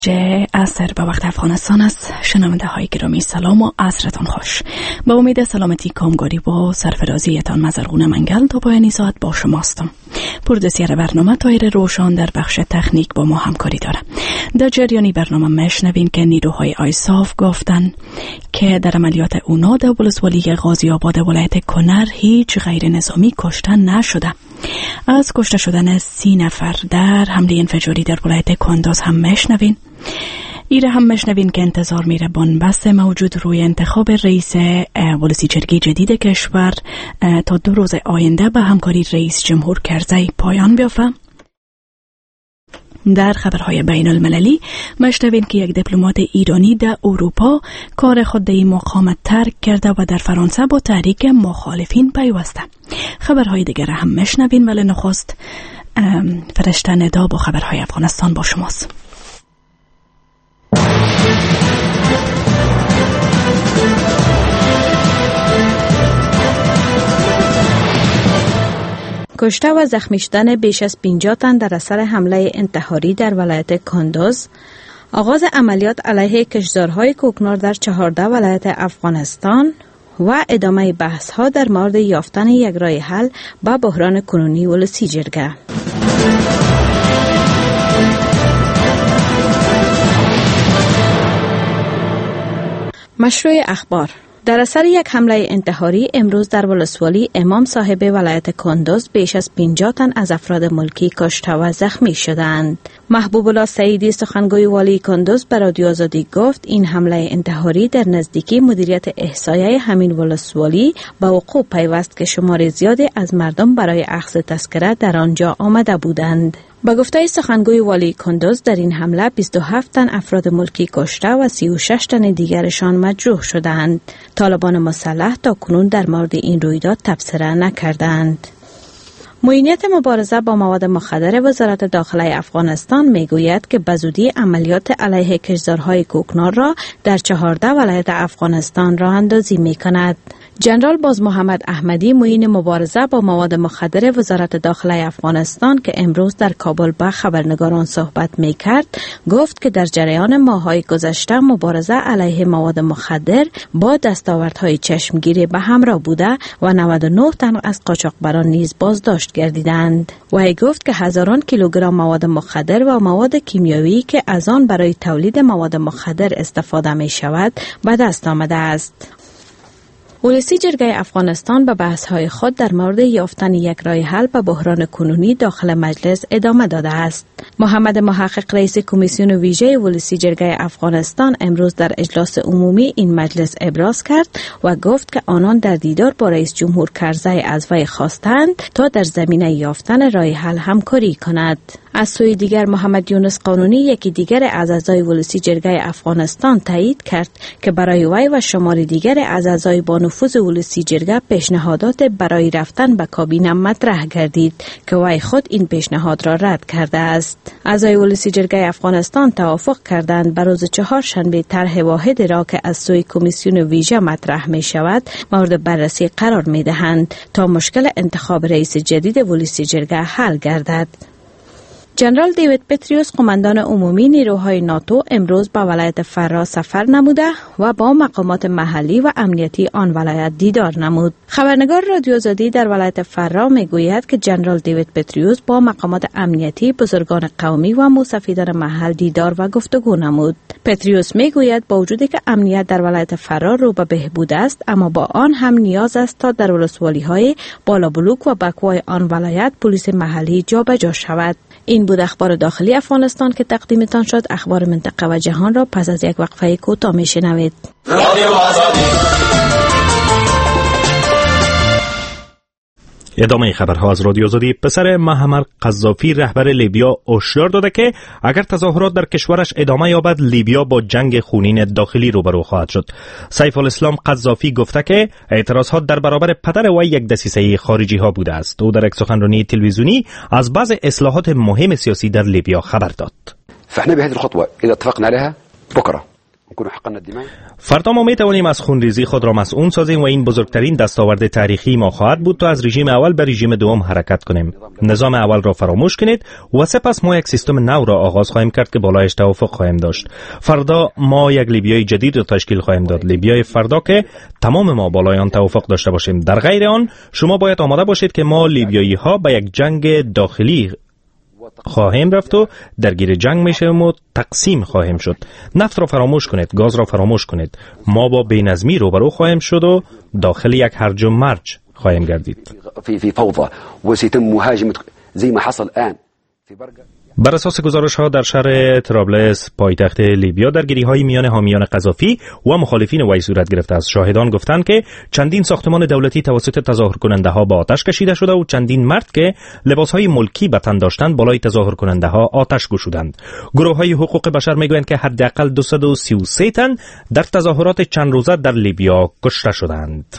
عصر به وقت افغانستان است. شنونده های گرامی سلام و عصرتان خوش. با امید سلامتی، کامگاری و سرفرازیتان مزرغون منگل تا پایان ساعت با شماستم. پردسیر برنامه طاهر روشان در بخش تکنیک با ما همکاری داره. در جریانی برنامه میشنوین که نیروهای آیساف گفتن که در عملیات اونا در ولسوالی غازی آباد ولایت کنر هیچ غیر نظامی کشته نشده. از کشته شدن 30 نفر در حمله انفجاری در ولایت کندوز هم میشنوین. ایره هم میشنوین که انتظار میره بنبست موجود روی انتخاب رئیس ولسی جرگه جدید کشور تا 2 روز آینده به همکاری رئیس جمهور کرزی پایان بیافته. در خبرهای بین المللی میشنوین که یک دیپلمات ایرانی در اروپا کار خود در این مقام ترک کرده و در فرانسه با تحریک مخالفین پیوسته. خبرهای دیگر هم میشنوین، ولی نخست فرشته ندا با خبرهای افغانستان با شماست. کشته و زخمی شدن بیش از 50 تن در اثر حمله انتحاری در ولایت کندوز، آغاز عملیات علیه کشتزارهای کوکنار در 14 ولایت افغانستان و ادامه بحث‌ها در مورد یافتن یک راه حل با بحران کنونی ولسی جرگه. مشروع اخبار: در اثر یک حمله انتحاری امروز در ولسوالی امام صاحب ولایت کندوز بیش از 50 تن از افراد ملکی کشته و زخمی شدند. محبوب الله سعیدی سخنگوی والی کندوز به رادیو آزادی گفت این حمله انتحاری در نزدیکی مدیریت احصایه همین ولسوالی به وقوع پیوست که شمار زیادی از مردم برای اخذ تذکره در آنجا آمده بودند. با گفته سخنگوی والی کندوز در این حمله 27 تن افراد ملکی کشته و 36 تن دیگرشان مجروح شدند. طالبان مسلح تا کنون در مورد این رویداد تبصره نکردند. معینیت مبارزه با مواد مخدر وزارت داخله افغانستان میگوید که بزودی عملیات علیه کشتزارهای کوکنار را در 14 ولایت افغانستان راه اندازی میکند. جنرال باز محمد احمدی، معین مبارزه با مواد مخدر وزارت داخله افغانستان که امروز در کابل با خبرنگاران صحبت میکرد، گفت که در جریان ماه‌های گذشته مبارزه علیه مواد مخدر با دستاوردهای چشمگیری به همراه بوده و 99 تن از قاچاقبران نیز بازداشت گردیدند. وی گفت که هزاران کیلوگرم مواد مخدر و مواد کیمیایی که از آن برای تولید مواد مخدر استفاده می شود به دست آمده است. ولسی جرگه افغانستان به بحث‌های خود در مورد یافتن یک راه حل به بحران کنونی داخل مجلس ادامه داده است. محمد محقق، رئیس کمیسیون ویژه ولسی جرگه افغانستان، امروز در اجلاس عمومی این مجلس ابراز کرد و گفت که آنان در دیدار با رئیس جمهور کرزی از وی خواستند تا در زمینه یافتن راه حل همکاری کند. از سوی دیگر محمد یونس قانونی، یکی دیگر از اعضای ولسی جرگه افغانستان، تایید کرد که برای وی و شمار دیگر از اعضای با نفوذ ولسی جرگه پیشنهادات برای رفتن به کابینه مطرح گردید که وی خود این پیشنهاد را رد کرده است. اعضای ولسی جرگه افغانستان توافق کردند بر روز 4 شنبه طرح واحد را که از سوی کمیسیون ویژه مطرح می شود مورد بررسی قرار می دهند تا مشکل انتخاب رئیس جدید ولسی جرگه حل گردد. جنرال دیوید پتریوس، قماندان عمومی نیروهای ناتو، امروز به ولایت فرا سفر نموده و با مقامات محلی و امنیتی آن ولایت دیدار نمود. خبرنگار رادیو آزادی در ولایت فرا میگوید که جنرال دیوید پتریوس با مقامات امنیتی، بزرگان قومی و موسفیدان محل دیدار و گفتگو نمود. پتریوس میگوید با وجودی که امنیت در ولایت فرا رو به بهبود است، اما با آن هم نیاز است تا در ولسوالی‌های بالا بلوک و بکوای آن ولایت پلیس محلی جابجا شود. این بود اخبار داخلی افغانستان که تقدیمتان شد. اخبار منطقه و جهان را پس از یک وقفه کوتاه میشنوید. ادامه خبرها از رادیو آزادی. پسر معمر قذافی، رهبر لیبیا، هشدار داده که اگر تظاهرات در کشورش ادامه یابد لیبیا با جنگ خونین داخلی روبرو خواهد شد. سیف الاسلام قذافی گفته که اعتراضات در برابر پدر وی یک دسیسه خارجی ها بوده است. او در یک سخنرانی تلویزیونی از بعض اصلاحات مهم سیاسی در لیبیا خبر داد. فاحنا بهذه الخطوه اذا اتفقنا عليها بكره فردا ما می توانیم از خونریزی خود را مسئول سازیم و این بزرگترین دستاورد تاریخی ما خواهد بود تا از رژیم اول به رژیم دوم حرکت کنیم. نظام اول را فراموش کنید و سپس ما یک سیستم نو را آغاز خواهیم کرد که بالایش توافق خواهیم داشت. فردا ما یک لیبیای جدید را تشکیل خواهیم داد. لیبیای فردا که تمام ما بالای آن توافق داشته باشیم. در غیر آن شما باید آماده باشید که ما لیبیایی ها به یک جنگ داخلی خواهیم رفت و درگیر جنگ میشیم و تقسیم خواهیم شد. نفت را فراموش کنید، گاز را فراموش کنید. ما با بی‌نظمی روبرو خواهیم شد و داخل یک هرج و مرج خواهیم گردید. في فوضى وسيتم مهاجمة زي ما حصل الآن في برقة. بر اساس گزارش‌ها در شهر طرابلس پایتخت لیبیا درگیری‌های میان حامیان قذافی و مخالفین وی صورت گرفته است. شاهدان گفتند که چندین ساختمان دولتی توسط تظاهرکننده‌ها به آتش کشیده شده و چندین مرد که لباس‌های ملکی به تن داشتند بالای تظاهرکننده‌ها آتش گشودند. گروه‌های حقوق بشر می‌گویند که حداقل 233 تن در تظاهرات چند روزه در لیبیا کشته شدند.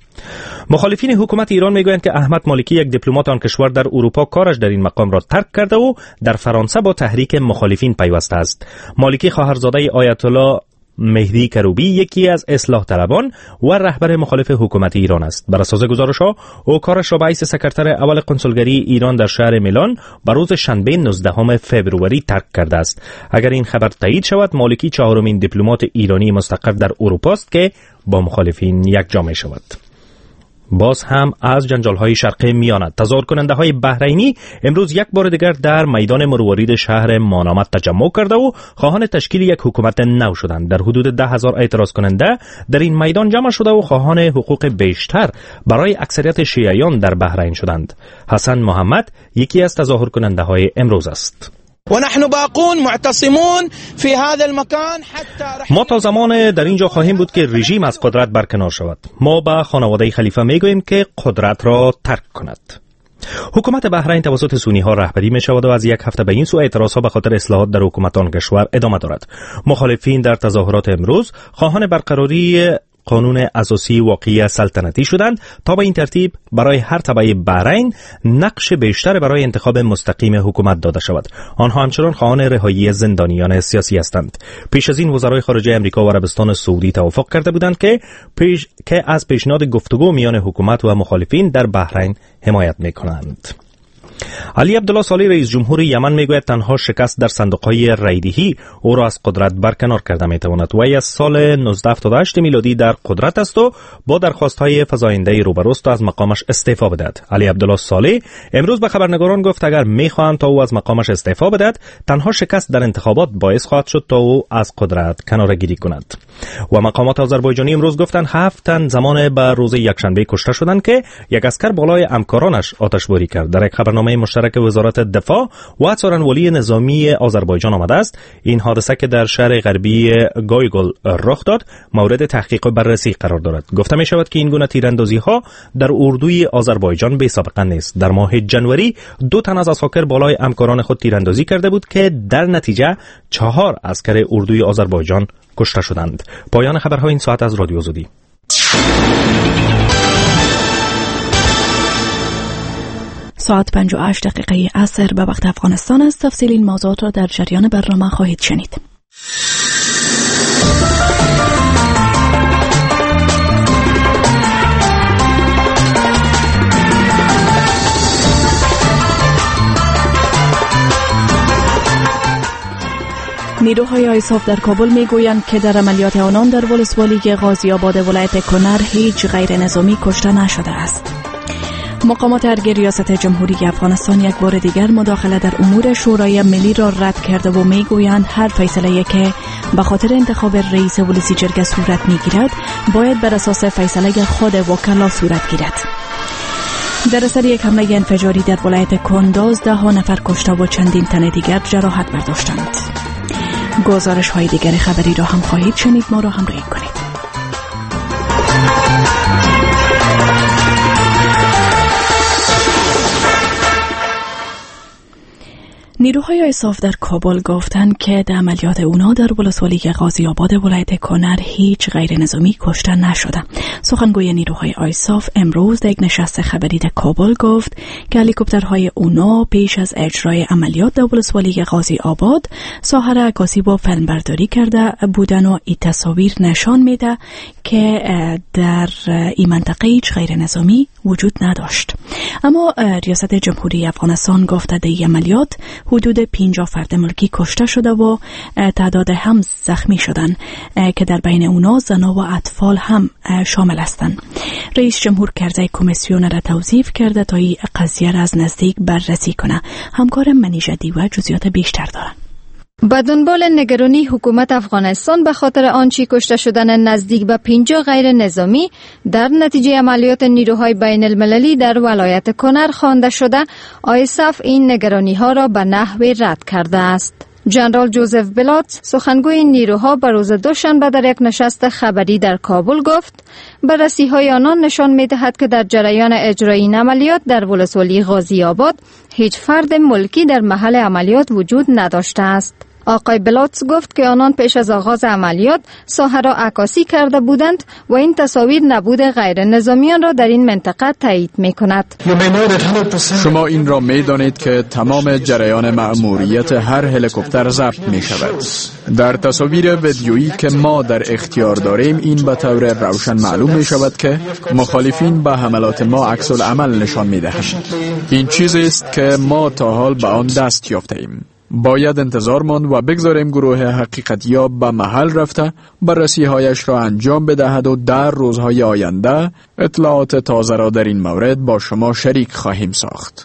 مخالفین حکومت ایران میگویند که احمد مالکی یک دیپلمات آن کشور در اروپا کارش در این مقام را ترک کرده و در فرانسه با تحریک مخالفین پیوسته است. مالکی خواهرزاده آیت الله مهدی کروبی یکی از اصلاح طلبان و رهبر مخالف حکومت ایران است. بر اساس گزارش‌ها او کارش را به حیث سکرتر اول کنسولگری ایران در شهر میلان به روز شنبه 19 فوریه ترک کرده است. اگر این خبر تایید شود مالکی چهارمین دیپلمات ایرانی مستقر در اروپا است که با مخالفین یکجا می شود. باز هم از جنجال‌های شرقی میانه تظاهرکننده‌های بحرینی امروز یک بار دیگر در میدان مروارید شهر مانامه تجمع کرده و خواهان تشکیل یک حکومت نو شدند. در حدود 10,000 اعتراض کننده در این میدان جمع شده و خواهان حقوق بیشتر برای اکثریت شیعیان در بحرین شدند. حسن محمد یکی از تظاهرکننده‌های امروز است. ونحن باقون معتصمون في هذا المكان حتى ما تا زمان در اینجا خواهیم بود که رژیم از قدرت برکنار شود. ما به خانواده خلیفه میگوییم که قدرت را ترک کند. حکومت بحرین توسط سونی ها رهبری می شود و از یک هفته به این سو اعتراض ها به خاطر اصلاحات در حکومت آن کشور ادامه دارد. مخالفین در تظاهرات امروز خواهان برقراری قانون اساسی واقعی سلطنتی شدند تا به این ترتیب برای هر تبعه بحرین نقش بیشتر برای انتخاب مستقیم حکومت داده شود. آنها همچنان خواهان رهایی زندانیان سیاسی هستند. پیش از این وزرای خارجه امریکا و عربستان سعودی توافق کرده بودند که از پیشنهاد گفتگو میان حکومت و مخالفین در بحرین حمایت می‌کنند. علی عبدالله صالح رئیس جمهور یمن میگوید تنها شکست در صندوق‌های رایدهی او را از قدرت برکنار کرده میتواند. وی از سال 1978 میلادی در قدرت است و با درخواست‌های فزاینده روبروست تا از مقامش استعفا بدهد. علی عبدالله صالح امروز به خبرنگاران گفت اگر میخواهند تا او از مقامش استعفا بدهد تنها شکست در انتخابات باعث خواهد شد تا او از قدرت کناره‌گیری کند. و مقامات آذربایجانی امروز گفتند 7 تن زمان به روز یکشنبه کشته شدند که یک عسکر بالای همکارانش آتشباری کرد. در یک خبرنامه مشترک وزارت دفاع و څارنوالۍ نظامی آذربایجان آمده است این حادثه که در شهر غربی گایگل رخ داد مورد تحقیق و بررسی قرار دارد. گفته می شود که این گونه تیراندازی ها در اردوی آذربایجان بی سابقه نیست. در ماه جنوری 2 تن از عساکر بالای همکاران خود تیراندازی کرده بود که در نتیجه 4 عسکر اردوی آذربایجان کشته شدند. پایان خبرها این ساعت از رادیو آزادی. ساعت 58 دقیقه عصر به وقت افغانستان است. تفصیل این موضوعات را در جریان برنامه خواهید شنید. نیروهای آیساف در کابل میگویند که در عملیات آنان در ولسوالی غازی آباد ولایت کنر هیچ غیر نظامی کشته نشده است. مقامات ارگی ریاست جمهوری افغانستان یک بار دیگر مداخله در امور شورای ملی را رد کرده و میگویند هر فیصله که به خاطر انتخاب رئیس ولسی جرگه صورت میگیرد باید بر اساس فیصله خود وکلا صورت گیرد. در اثر یک حمله انفجاری در ولایت کندوز 10 نفر کشته و چندین تن دیگر جراحت برداشتند. گزارش های دیگر خبری را هم خواهید شنید. ما را همراهی کنید. نیروهای آیساف در کابل گفتند که در عملیات اونا در ولسوالی غازی آباد ولایت کنر هیچ غیر نظامی کشته نشده. سخنگوی نیروهای آیساف امروز در یک نشست خبری در کابل گفت که هلیکوپترهای اونا پیش از اجرای عملیات در ولسوالی غازی آباد ساحه را عکاسی با فیلمبرداری کرده بودن و این تصاویر نشان میده که در این منطقه هیچ غیر نظامی وجود نداشت. اما ریاست جمهوری افغانستان گفته در این عملیات حدود 50 فرد ملکی کشته شده و تعداد هم زخمی شدن که در بین اونا زنان و اطفال هم شامل هستند. رئیس جمهور کرزی کمیسیون را توظیف کرده تا این قضیه را از نزدیک بررسی کنه. همکار منیژه دیوه جزئیات بیشتر دارد. با دنبال نگرانی حکومت افغانستان به خاطر آنچه کشته شدن نزدیک به 50 غیر نظامی در نتیجه عملیات نیروهای بین المللی در ولایت کنر خوانده شده، آیساف این نگرانی ها را به نحوی رد کرده است. جنرال جوزف بلاتس سخنگوی نیروها به روز دوشنبه در یک نشست خبری در کابل گفت بررسی‌های آنان نشان می‌دهد که در جریان اجرای این عملیات در ولسوالی غازی آباد هیچ فرد ملکی در محل عملیات وجود نداشته است. آقای بلاتس گفت که آنان پیش از آغاز عملیات ساحه را عکاسی کرده بودند و این تصاویر نبود غیر نظامیان را در این منطقه تایید می کند. شما این را می دانید که تمام جریان مأموریت هر هلیکوپتر ضبط می شود. در تصاویر ویدیویی که ما در اختیار داریم این به طور روشن معلوم می شود که مخالفین به حملات ما عکس العمل نشان می دهند. این چیزی است که ما تا حال به آن دست یافته ایم. باید انتظار ماند و بگذاریم گروه حقیقتیاب به محل رفته بررسی‌هایش را انجام بدهد و در روزهای آینده اطلاعات تازه را در این مورد با شما شریک خواهیم ساخت.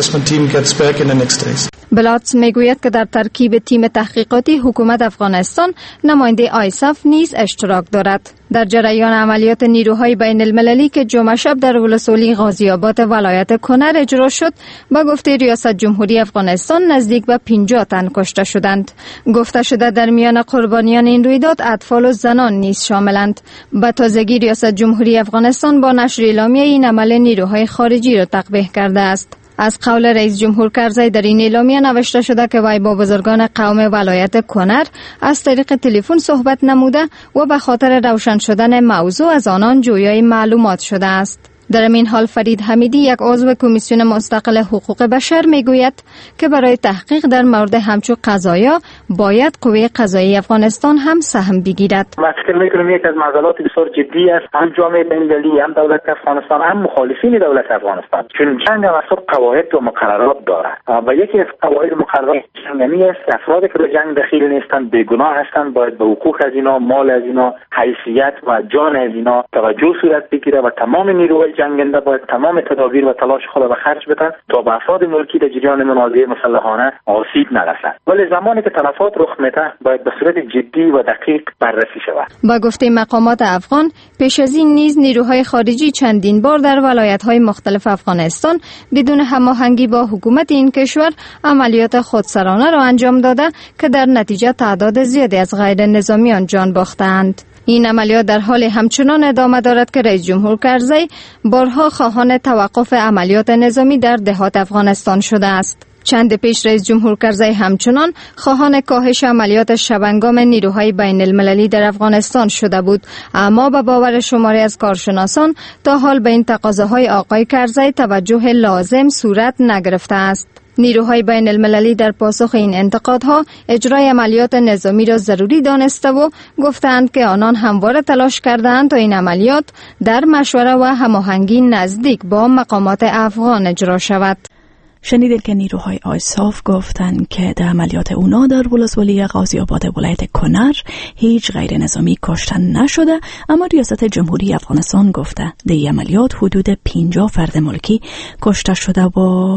بلاتس میگوید که در ترکیب تیم تحقیقاتی حکومت افغانستان نماینده آیساف نیز اشتراک دارد. در جریان عملیات نیروهای بین المللی که جمعه شب در ولسوالی غازی آباد ولایت کنر اجرا شد، با گفته ریاست جمهوری افغانستان نزدیک به 50 تن کشته شدند. گفته شده در میان قربانیان این رویداد اطفال و زنان نیز شاملند. به تازگی ریاست جمهوری افغانستان با نشر اعلامیه این عمل نیروهای خارجی را تقبیح کرده است. از قول رئیس جمهور کرزی در این اعلامیه نوشته شده که وی با بزرگان قوم ولایت کنر از طریق تلفن صحبت نموده و به خاطر روشن شدن موضوع از آنان جویای معلومات شده است. در این حال فرید حمیدی، یک عضو کمیسیون مستقل حقوق بشر، میگوید که برای تحقیق در مورد همچون قضایا باید قوه قضایی افغانستان هم سهم بگیرد. من فکر میکنم یک از معضلات بسیار جدی است، هم جامعه بین‌المللی، هم دولت افغانستان، هم مخالفین دولت افغانستان، چون جنگ هم قواعد و مقررات دارد و یکی از قواعد مقررات جنگی است افرادی که به جنگ دخیل نیستند، بیگناه هستند، باید به حقوق از اینا، مال از اینا، حیثیت و جان از اینا توجه صورت بگیره و تمام نیروهای جنگنده باید تمام تدابیر و تلاش خود به خرج بدن تا به افراد ملکی در جریان منازعه مسلحانه آسیب نرسد. ولی زمانی که تلفات رخ میده باید به صورت جدی و دقیق بررسی شود. با گفته مقامات افغان، پیش از این نیز نیروهای خارجی چندین بار در ولایت‌های مختلف افغانستان بدون هماهنگی با حکومت این کشور عملیات خودسرانه را انجام داده که در نتیجه تعداد زیادی از غیر نظامیان جان باختند. این عملیات در حال همچنان ادامه دارد که رئیس جمهور کرزی بارها خواهان توقف عملیات نظامی در دهات افغانستان شده است. چند پیش رئیس جمهور کرزی همچنان خواهان کاهش عملیات شبانگام نیروهای بین المللی در افغانستان شده بود، اما به باور شماری از کارشناسان تا حال به این تقاضاهای آقای کرزی توجه لازم صورت نگرفته است. نیروهای بین المللی در پاسخ این انتقادها اجرای عملیات نظامی را ضروری دانسته و گفتند که آنان همواره تلاش کردند تا این عملیات در مشوره و هماهنگی نزدیک با مقامات افغان اجرا شود. شنیدید که نیروهای آیساف گفتند که در عملیات اونا در ولسوالی غازی آباد ولایت کنر هیچ غیر نظامی کشته نشده، اما ریاست جمهوری افغانستان گفته در این عملیات حدود 50 فرد ملکی کشته شده و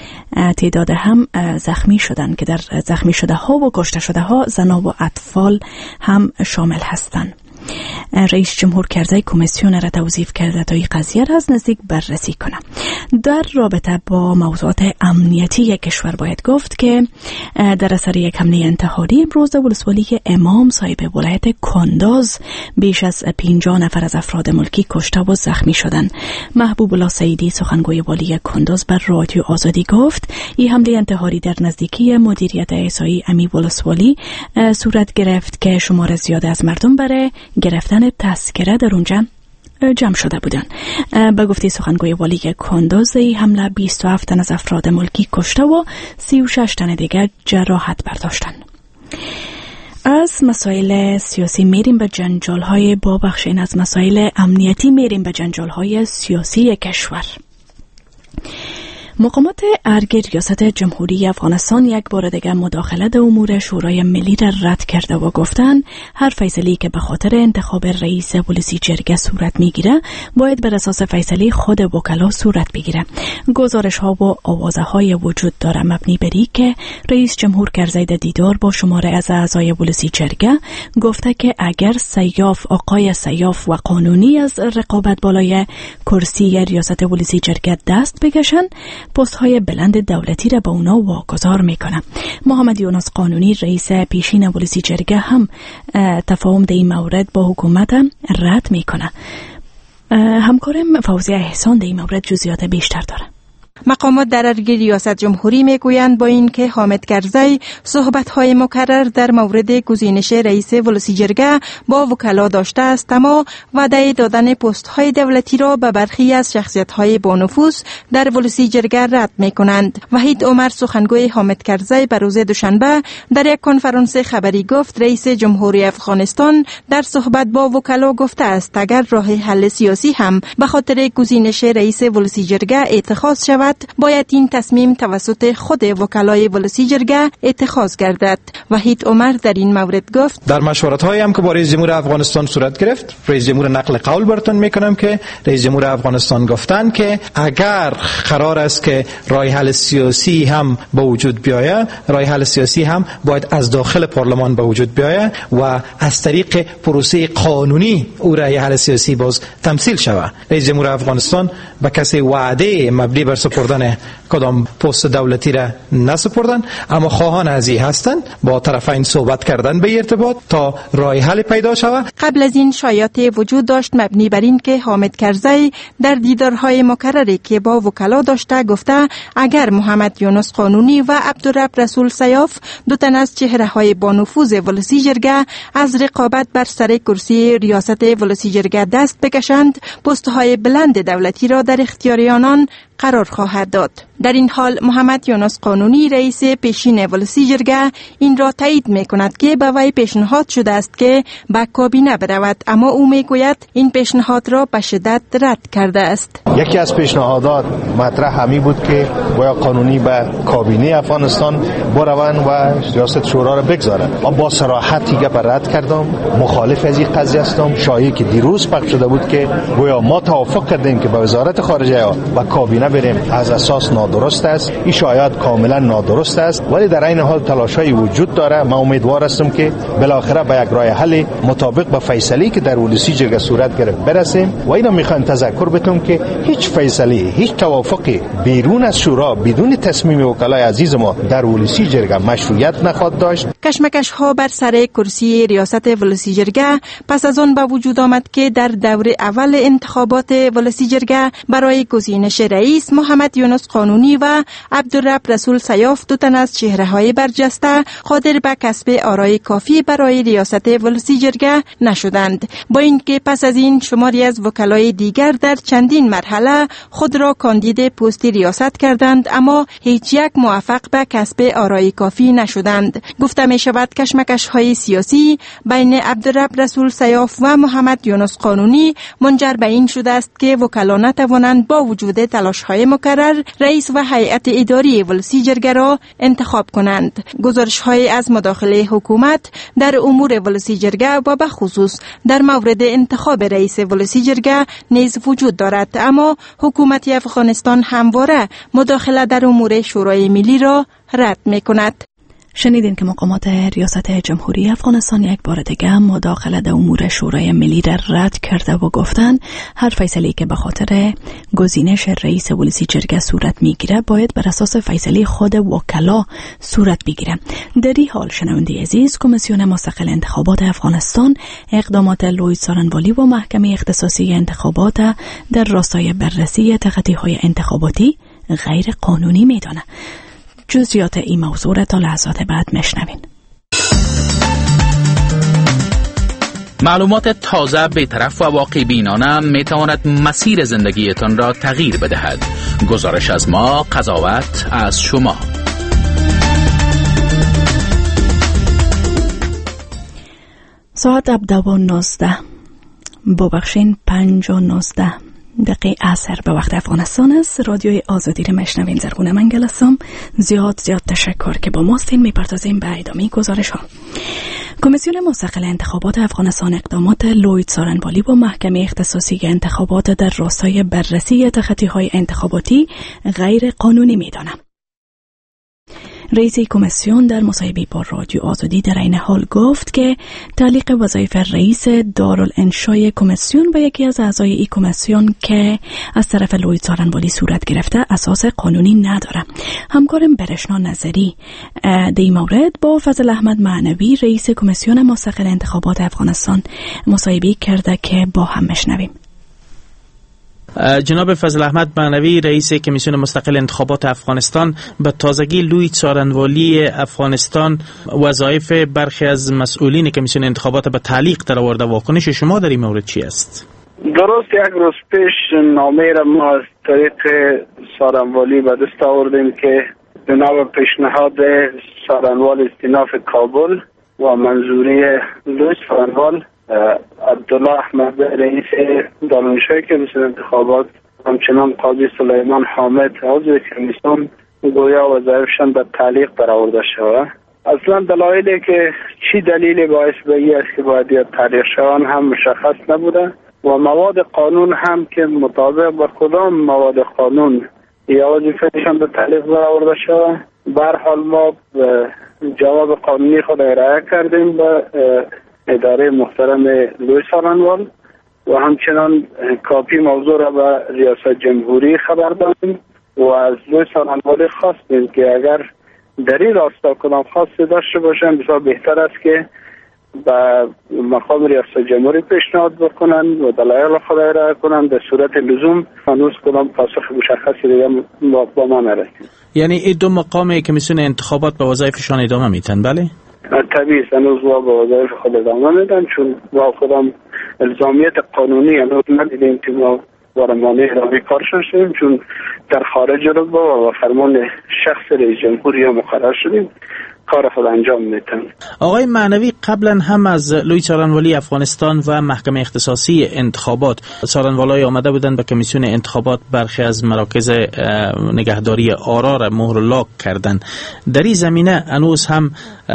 تعداد هم زخمی شدند که در زخمی شده ها و کشته شده ها زنان و اطفال هم شامل هستند. رئیس جمهور کرزی کمیسیون را توظیف کرده تا این قضیه را از نزدیک بررسی کنه. در رابطه با موضوعات امنیتی کشور باید گفت که در اثر یک حمله انتحاری امروز در ولسوالی امام صاحب ولایت کندوز بیش از 50 نفر از افراد ملکی کشته و زخمی شدند. محبوب الله سعیدی سخنگوی والی کندوز بر رادیو آزادی گفت این حمله انتحاری در نزدیکی مدیریت احصایی امی ولسوالی صورت گرفت که شمار زیاده از مردم برای گرفتن تذکره در اونجا جمع شده بودند. به گفته سخنگوی والی کندوز این حمله 27 تن از افراد ملکی کشته و 36 تن دیگر جراحت برداشتند. از مسائل سیاسی میریم به جنجال‌های با بخشین از مسائل امنیتی میریم به جنجال‌های سیاسی کشور. مقامات ارگ ریاست جمهوری افغانستان یک بار دیگر مداخله در امور شورای ملی را رد کرده و گفتند هر فیصله‌ای که به خاطر انتخاب رئیس ولسی جرگه صورت میگیره باید بر اساس فیصله خود وکلا صورت بگیره. گزارش ها و آوازه های وجود داره مبنی بر که رئیس جمهور کرزی در دیدار با شماره از اعضای ولسی جرگه گفته که اگر آقای سیاف و قانونی از رقابت بالای کرسی ریاست ولسی جرگه دست بکشن پست های بلند دولتی را به اونا واگذار میکنه. محمد یونس قانونی رئیس پیشین ولسی جرگه هم تفاهم در این مورد با حکومت رد میکنه. همکارم فوزیه احسان در این مورد جزئیات بیشتر داره. مقامات در ارگ ریاست جمهوری میگویند با اینکه حامد کرزی صحبت‌های مکرر در مورد گزینش رئیس ولسی جرگه با وکلا داشته است، اما وعده دادن پست‌های دولتی را به برخی از شخصیت‌های با نفوذ در ولسی جرگه رد می‌کنند. وحید عمر سخنگوی حامد کرزی به روز دوشنبه در یک کنفرانس خبری گفت رئیس جمهوری افغانستان در صحبت با وکلا گفته است اگر راه حل سیاسی هم به خاطر گزینش رئیس ولسی جرگه اتخاذ شود باید این تصمیم توسط خود وکلای ولسی جرگه اتخاذ گردد. وحید عمر در این مورد گفت در مشورت‌هایی هم که با رئیس جمهور افغانستان صورت گرفت، رئیس جمهور نقل قول براتون میکنم که رئیس جمهور افغانستان گفتن که اگر قرار است که راه حل سیاسی هم به وجود بیاید، راه حل سیاسی هم باید از داخل پارلمان به وجود بیاید و از طریق پروسه قانونی او راه حل سیاسی باز تمثیل شود. رئیس جمهور افغانستان به کسی وعده مبنی بر سپردن کدام پست دولتی را نسپردن، اما خواهان از این هستند با طرفین صحبت کردن به ارتباط تا راه حل پیدا شود. قبل از این شایعات وجود داشت مبنی بر این که حامد کرزی در دیدارهای مکرری که با وکلا داشته گفته اگر محمد یونس قانونی و عبدالرب رسول سیاف دو تن از چهره‌های با نفوذ ولسی جرگه از رقابت بر سر کرسی ریاست ولسی جرگه دست بکشند، پست‌های بلند دولتی را در اختیار آنان قرار خواهد داد. در این حال محمد یونس قانونی رئیس پیشین ولسی جرگه این را تایید می‌کند که به وی پیشنهاد شده است که به کابینه برود، اما او میگوید این پیشنهاد را به شدت رد کرده است. یکی از پیشنهادات مطرح همی بود که گویا قانونی به کابینه افغانستان بروند و ریاست شورا را بگذارند. من با صراحت گپ رد کردم، مخالف از این قضیه هستم. شایعه که دیروز پخش شده بود که گویا ما توافق کردیم که به وزارت خارجه و کابینه بریم از اساس نادرست است. این شایعات کاملا نادرست است، ولی در این حال تلاش‌های وجود داره. من امیدوار هستم که بالاخره به یک راه حل مطابق با فیصله‌ای که در ولسی جرگه صورت گرفت برسیم. و اینو میخوام تذکر بدم که هیچ فیصله، هیچ توافقی بیرون از شورا بدون تصمیم وکلای عزیز ما در ولسی جرگه مشروعیت نخواهد داشت. کشمکش‌ها بر سر کرسی ریاست ولسی جرگه پس از آن به وجود آمد که در دور اول انتخابات ولسی جرگه برای گزینش رئیس محمد یونس قانونی و عبدالرب رسول سیاف دو تن از چهره‌های برجسته قادر به کسب آرای کافی برای ریاست ولسی جرگه نشدند، با اینکه پس از این شماری از وکلای دیگر در چندین مرحله خود را کاندید پست ریاست کردند، اما هیچ یک موفق به کسب آرای کافی نشدند. گفته می شود کشمکش‌های سیاسی بین عبدالرب رسول سیاف و محمد یونس قانونی منجر به این شده است که وکلا نتوانند با وجود تلاش‌های مکرر رئیس و هیئت اداری ولسی جرگه را انتخاب کنند. گزارش‌های از مداخله حکومت در امور ولسی جرگه و به خصوص در مورد انتخاب رئیس ولسی جرگه نیز وجود دارد، اما حکومت افغانستان همواره مداخله در امور شورای ملی را رد می‌کند. شنیدین که مقامات ریاست جمهوری افغانستان یک بار دیگه مداخله در امور شورای ملی را رد کرده و گفتن هر فیصله که به خاطر گزینش رئیس ولسی جرگه صورت میگیره باید بر اساس فیصله خود وکلا صورت بگیره. در این حال شنونده عزیز، کمیسیون مستقل انتخابات افغانستان اقدامات لوید سارنوالی و محکمه اختصاصی انتخابات در راستای بررسی تقاضاهای انتخاباتی غیر قانونی میدانه. جزئیات این موضوع را تا لحظات بعد میشنوین. معلومات تازه، بی‌طرف و واقع بینانه میتواند مسیر زندگیتان را تغییر بدهد. گزارش از ما، قضاوت از شما. ساعت 7:19 ببخشین 5:19 دقیقه عصر به وقت افغانستان است. رادیوی آزادی را میشنوین. زرغونه منگل هستم. زیاد تشکر که با ماستین. میپردازیم به ادامه گزارش ها. کمیسیون مستقل انتخابات افغانستان اقدامات لوید سارنوالی و محکمه اختصاصی انتخابات در راستای بررسی تخطی‌های انتخاباتی غیر قانونی میدانه. رئیس کمیسیون در مصاحبه با رادیو آزادی در این حال گفت که تعلیق وظایف رئیس دارالانشای کمیسیون به یکی از اعضای این کمیسیون که از طرف لوید سارنوالی صورت گرفته اساس قانونی نداره. همکارم برشنا نظری در این مورد با فضل احمد معنوی رئیس کمیسیون مستقل انتخابات افغانستان مصاحبه کرده که با هم بشنویم. جناب فضل احمد معنوی رئیس کمیسیون مستقل انتخابات افغانستان، به تازگی لوید سارنوالی افغانستان وظایف برخی از مسئولین کمیسیون انتخابات به تعلیق در آورده. واکنش شما در این مورد چی است؟ درست یک روز پیش نامه را ما از طریق سارنوالی به دست آوردیم که جناب پیشنهاد سارنوال استیناف کابل و منظوری لوید سارنوال عبدالله احمد رئیس دارالانشای کمیسیون انتخابات همچنان قاضی سلیمان حامد عضو کمیسیون گویا وظایفشان به تعلیق برآورده شود. اصلا دلایلی که چی دلیلی باعث به این است که باید تعلیق شوند هم مشخص نبوده و مواد قانون هم که مطابق با کدام مواد قانون یا وظیفه‌شان به تعلیق برآورده شود. به هر حال ما جواب قانونی خود ارائه کردیم به اداره محترم لوید سارنوال و همچنان کاپی موضوع را به ریاست جمهوری خبر دادیم و از لوید سارنوال خواستیم که اگر در این راستا کدام خواسته داشته باشن بسیار بهتر است که به مقام ریاست جمهوری پیشنهاد بکنن و دلایل خود ارائه کنن. در صورت لزوم هنوز کدام پاسخ مشخصی دیگه با ما نرسید. یعنی این دو مقام کمیسیون انتخابات به وظایفشان ادامه میتن؟ بله طبیعی هنوز با وظایف خود ادامه میدن، چون با خودم الزامیت قانونی هنوز ندیدیم که ما بارمانه ادامه کارشان شدیم، چون در خارج رو با فرمان شخص رئیس جمهوری مقرر شدیم کار خود انجام میدن. آقای معنوی، قبلا هم از لوید سارنوالی افغانستان و محکمه اختصاصی انتخابات سارنوالای آمده بودن به کمیسیون انتخابات برخی از مراکز نگهداری آرا را مهر لاک کردن. در این زمینه هنوز هم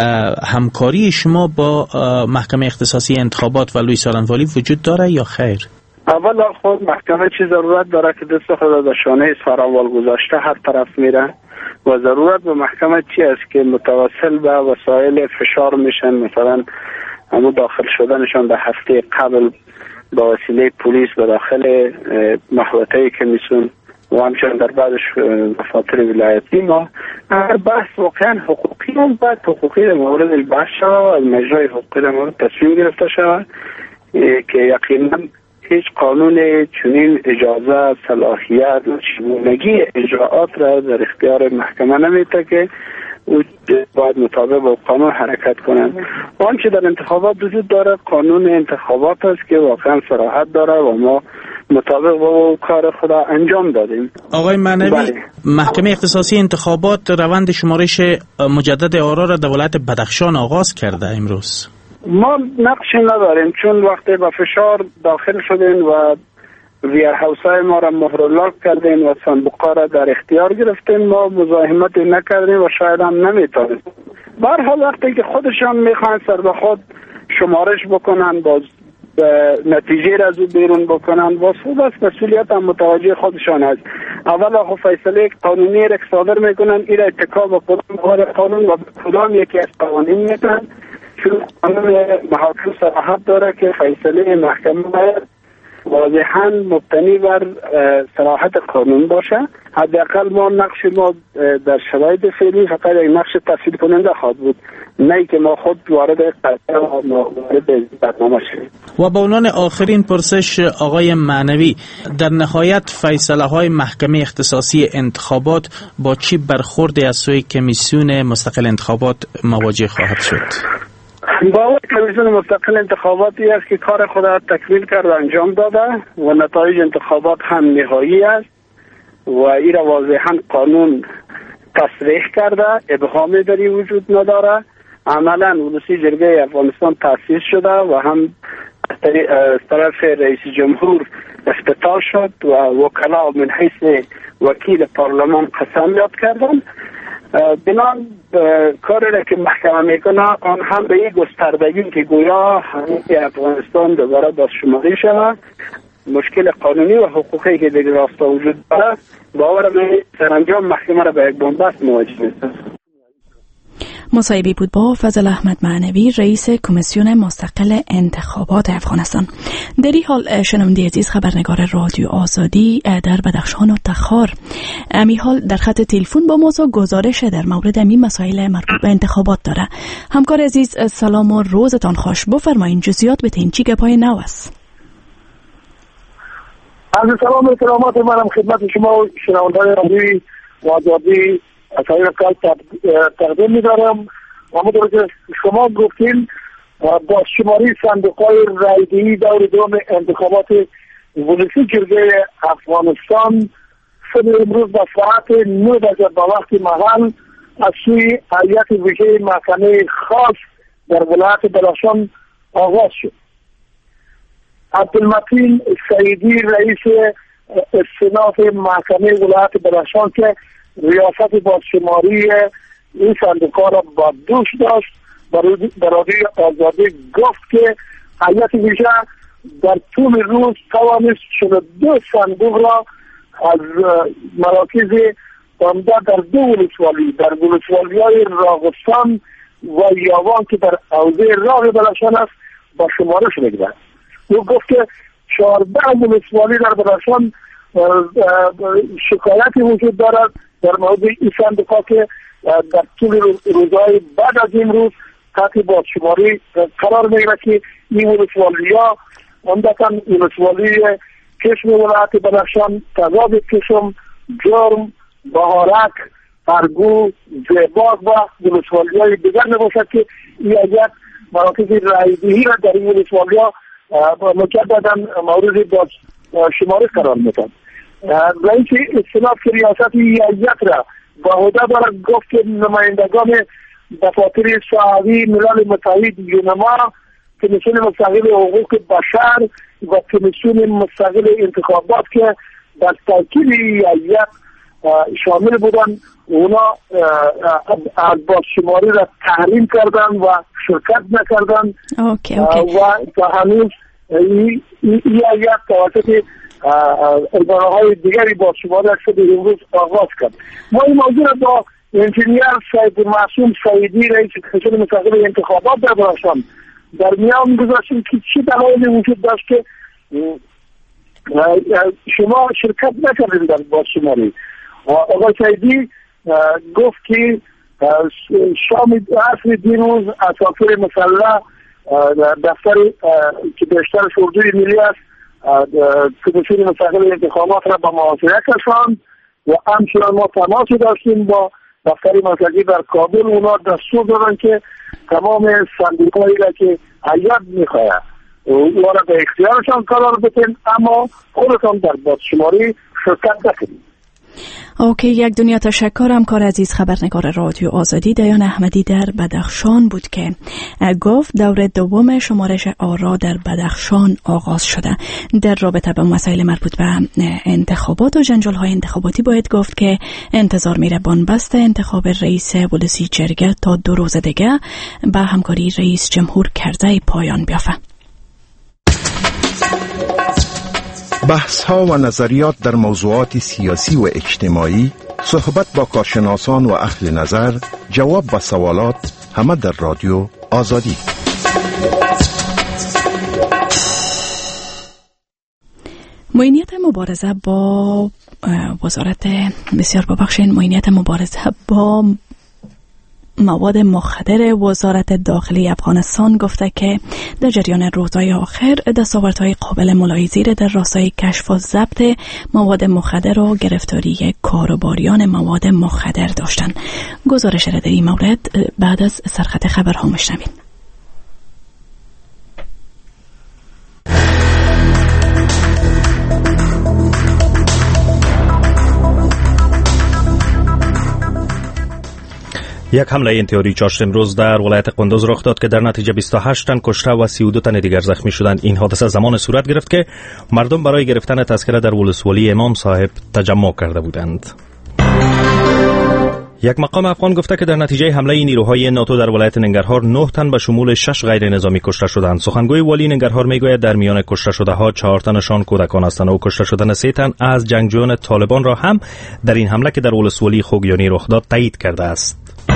همکاری شما با محکمه اختصاصی انتخابات و لوید سارنوالی وجود داره یا خیر؟ اول خود محکمه چی ضرورت داره که دست خود در شانه سارنوال گذاشته هر طرف میره و ضرورت به محکمه چی است که متوسل به وسایل فشار میشن، مثلا همون داخل شدنشان در هفته قبل با وسیله پلیس به داخل محوطه کمیسیون و همچنان در بعدش دفاتر ولایتی. ما هر بحث واقعا حقوقی هم باید حقوقی در مورد البحث شود، از مجرای حقوقی در مورد تصمیم گرفته شود که یقینا هیچ قانون چنین اجازه، صلاحیت و چگونگی اجراعات را در اختیار محکمه نمیده که او باید مطابق با قانون حرکت کنند. آنچه در انتخابات وجود داره قانون انتخابات است که واقعا صراحت داره و ما مطابق با کار خدا انجام دادیم. آقای معنوی، محکمه اختصاصی انتخابات روند شمارش مجدد آرا را در ولایت بدخشان آغاز کرده امروز. ما نقشی نداریم، چون وقتی با فشار داخل شدین و ویرهاوسای ما را مهر لاک کردین و صندوقا را در اختیار گرفتین، ما مزاحمت نکردیم و شاید هم نمیتونیم. به هر حال وقتی که خودشان میخوان سر به خود شمارش بکنن با نتیجه را از او بیرون بکنند. واسه بس مسئولیت هم متوجه خودشان است. اولا خب فیصله قانونی را که صادر میکنند این را اتکا به کدام قانون و به کدام یکی از قوانین میتن، چون قانون محاکم صراحت داره که فیصله محکمه باید واضحاً مبتنی بر صراحت قانون باشه. حداقل ما نقش ما در شرایط فعلی فقط یک نقش تفصیل کننده خواهد بود، نه که ما خود وارد قضیه و وارد برنامه شویم. و به عنوان آخرین پرسش آقای معنوی، در نهایت فیصله های محکمه اختصاصی انتخابات با چی برخورد از سوی کمیسیون مستقل انتخابات مواجه خواهد شد؟ با کمیسیون مستقل انتخاباتی است که کار خود را تکمیل کرده انجام داده و نتایج انتخابات هم نهایی است و این را واضحاً قانون تصریح کرده، ابهامی در این وجود نداره. عملاً ولسی جرگه افغانستان تأسیس شده و هم از طرف رئیس جمهور افتتاح شد و وکلا من حیث وکیل پارلمان قسم یاد کردن. بنان کاری را که محکمه میکنه آن هم به این گستردگی که گویا همه افغانستان دوباره بازشماری شود، مشکل قانونی و حقوقی که در راستا وجود داره، باورم سرانجام محکمه را به یک بنبست مواجه می‌سازد. مصاحبه بود با فضل احمد معنوی، رئیس کمیسیون مستقل انتخابات افغانستان. در این حال شنونده عزیز، خبرنگار رادیو آزادی در بدخشان و تخار امی حال در خط تلفن با موضوع گزارش در مورد این مسائل مربوط به انتخابات داره. همکار عزیز سلام و روزتان خوش، بفرمایید جزئیات بتین چی گپای نو است؟ عرض سلام و کرامات منم خدمت شما و شنوندگان رادیو آزادی اصحایی کار تقدیم می‌دارم. همونطور که شما گفتین با شماری صندوق‌های رایدهی دور دوم انتخابات ولسی جرگه افغانستان صبح امروز با ساعت 9 بجه با وقت محل از سوی هیئت ویژه محکمه خاص در ولایت بدخشان آغاز شد. عبدالمتین سعیدی رئیس استیناف محکمه ولایت بدخشان که ریاست بازشماری این صندوق‌ها را با دوش داشت در رادیو آزادی گفت که هیئت ویژه در طول روز توانست 42 صندوق را از مراکز عمده در 2 ولسوالی در ولسوالی‌های راغستان و یاوان که در حوزه راغ بدخشان است با شمارش بگیرد. او گفت که 14 ولسوالی در بدخشان شکایتی وجود دارد در مورد این صندوق‌ها که در طول روزهای بعد از امروز تحت بازشماری قرار می‌گیرد که این ولسوالی‌ها عمدتاً ولسوالی کشم ولایت بدخشان، تضاد کشم، جرم، بهارک، ارگو، زیباغ و ولسوالی‌های دیگر میباشد که این هیئت مراکز رایدهی را در این ولسوالی‌ها مجدداً مورد بازشماری قرار می‌دهد. رئیس استیناف که ریاست هیئت را با عهده دارد گفت که نمایندگان دفاتر صحوی ملل متحد یونما، کمیسیون مستقل حقوق بشر و کمیسیون مستقل انتخابات که در ترکیب هیئت شامل بودند اونا از بازشماری را تحریم کردند و شرکت نکردند و تا هنوز این هیئت توسط اداره‌های دیگری بازشماری شده امروز آغاز کرد. ما این موضوع را با انجینیر سید معصوم سعیدی رئیس کمیسیون مستقل انتخابات در بدخشان در میان گذاشتیم که چه دلایلی وجود داشت که شما شرکت نکردید در بازشماری. آقای سعیدی گفت که شام عصر دیروز اساطیر مسلح دفتر که بیشتر اردوی ملی است کمیسیون مستقل انتخابات را با محاصره کشاند و همچنان ما تماسی داشتیم با دفتر مرکزی در کابل. اونا دستور دادن که تمام صندوق‌هایی را که هیئت می‌خواهد اونا را به اختیارشان قرار بدین، اما خودتان در بازشماری شرکت نکنید. اوکی، یک دنیا تشکر. همکار عزیز خبرنگار رادیو آزادی دیان احمدی در بدخشان بود که گفت دور دوم شمارش آرا در بدخشان آغاز شده. در رابطه با مسائل مربوط به انتخابات و جنجال‌های انتخاباتی باید گفت که انتظار میره بنبست انتخاب رئیس ولسی جرگه تا 2 روز دیگه با همکاری رئیس جمهور کرزی پایان بیافته. بحث‌ها و نظریات در موضوعات سیاسی و اجتماعی، صحبت با کارشناسان و اهل نظر، جواب به سوالات، همه در رادیو آزادی. معینیت مبارزه با معینیت مبارزه با مواد مخدر وزارت داخلی افغانستان گفته که در جریان روزهای آخر دستاوردهای قابل ملاحظه‌ای در راستای کشف و ضبط مواد مخدر و گرفتاری کاروباریان مواد مخدر داشتند. گزارش را در این مورد بعد از سرخط خبرها میشنوید. یک حمله انتحاری چهارشنبه امروز در ولایت قندوز رخ داد که در نتیجه 28 تن کشته و 32 تن دیگر زخمی شدند. این حادثه زمان صورت گرفت که مردم برای گرفتن تذکره در ولسوالی امام صاحب تجمع کرده بودند. یک مقام افغان گفته که در نتیجه حمله نیروهای ناتو در ولایت ننگرهار 9 تن به شمول 6 غیر نظامی کشته شدند. سخنگوی والی ننگرهار میگوید در میان کشته شده ها 4 تنشان کودکان هستند و کشته شدن 3 تن از جنگجویان طالبان را هم در این حمله که در ولسوالی خوگیانی رخ داد تایید کرده است.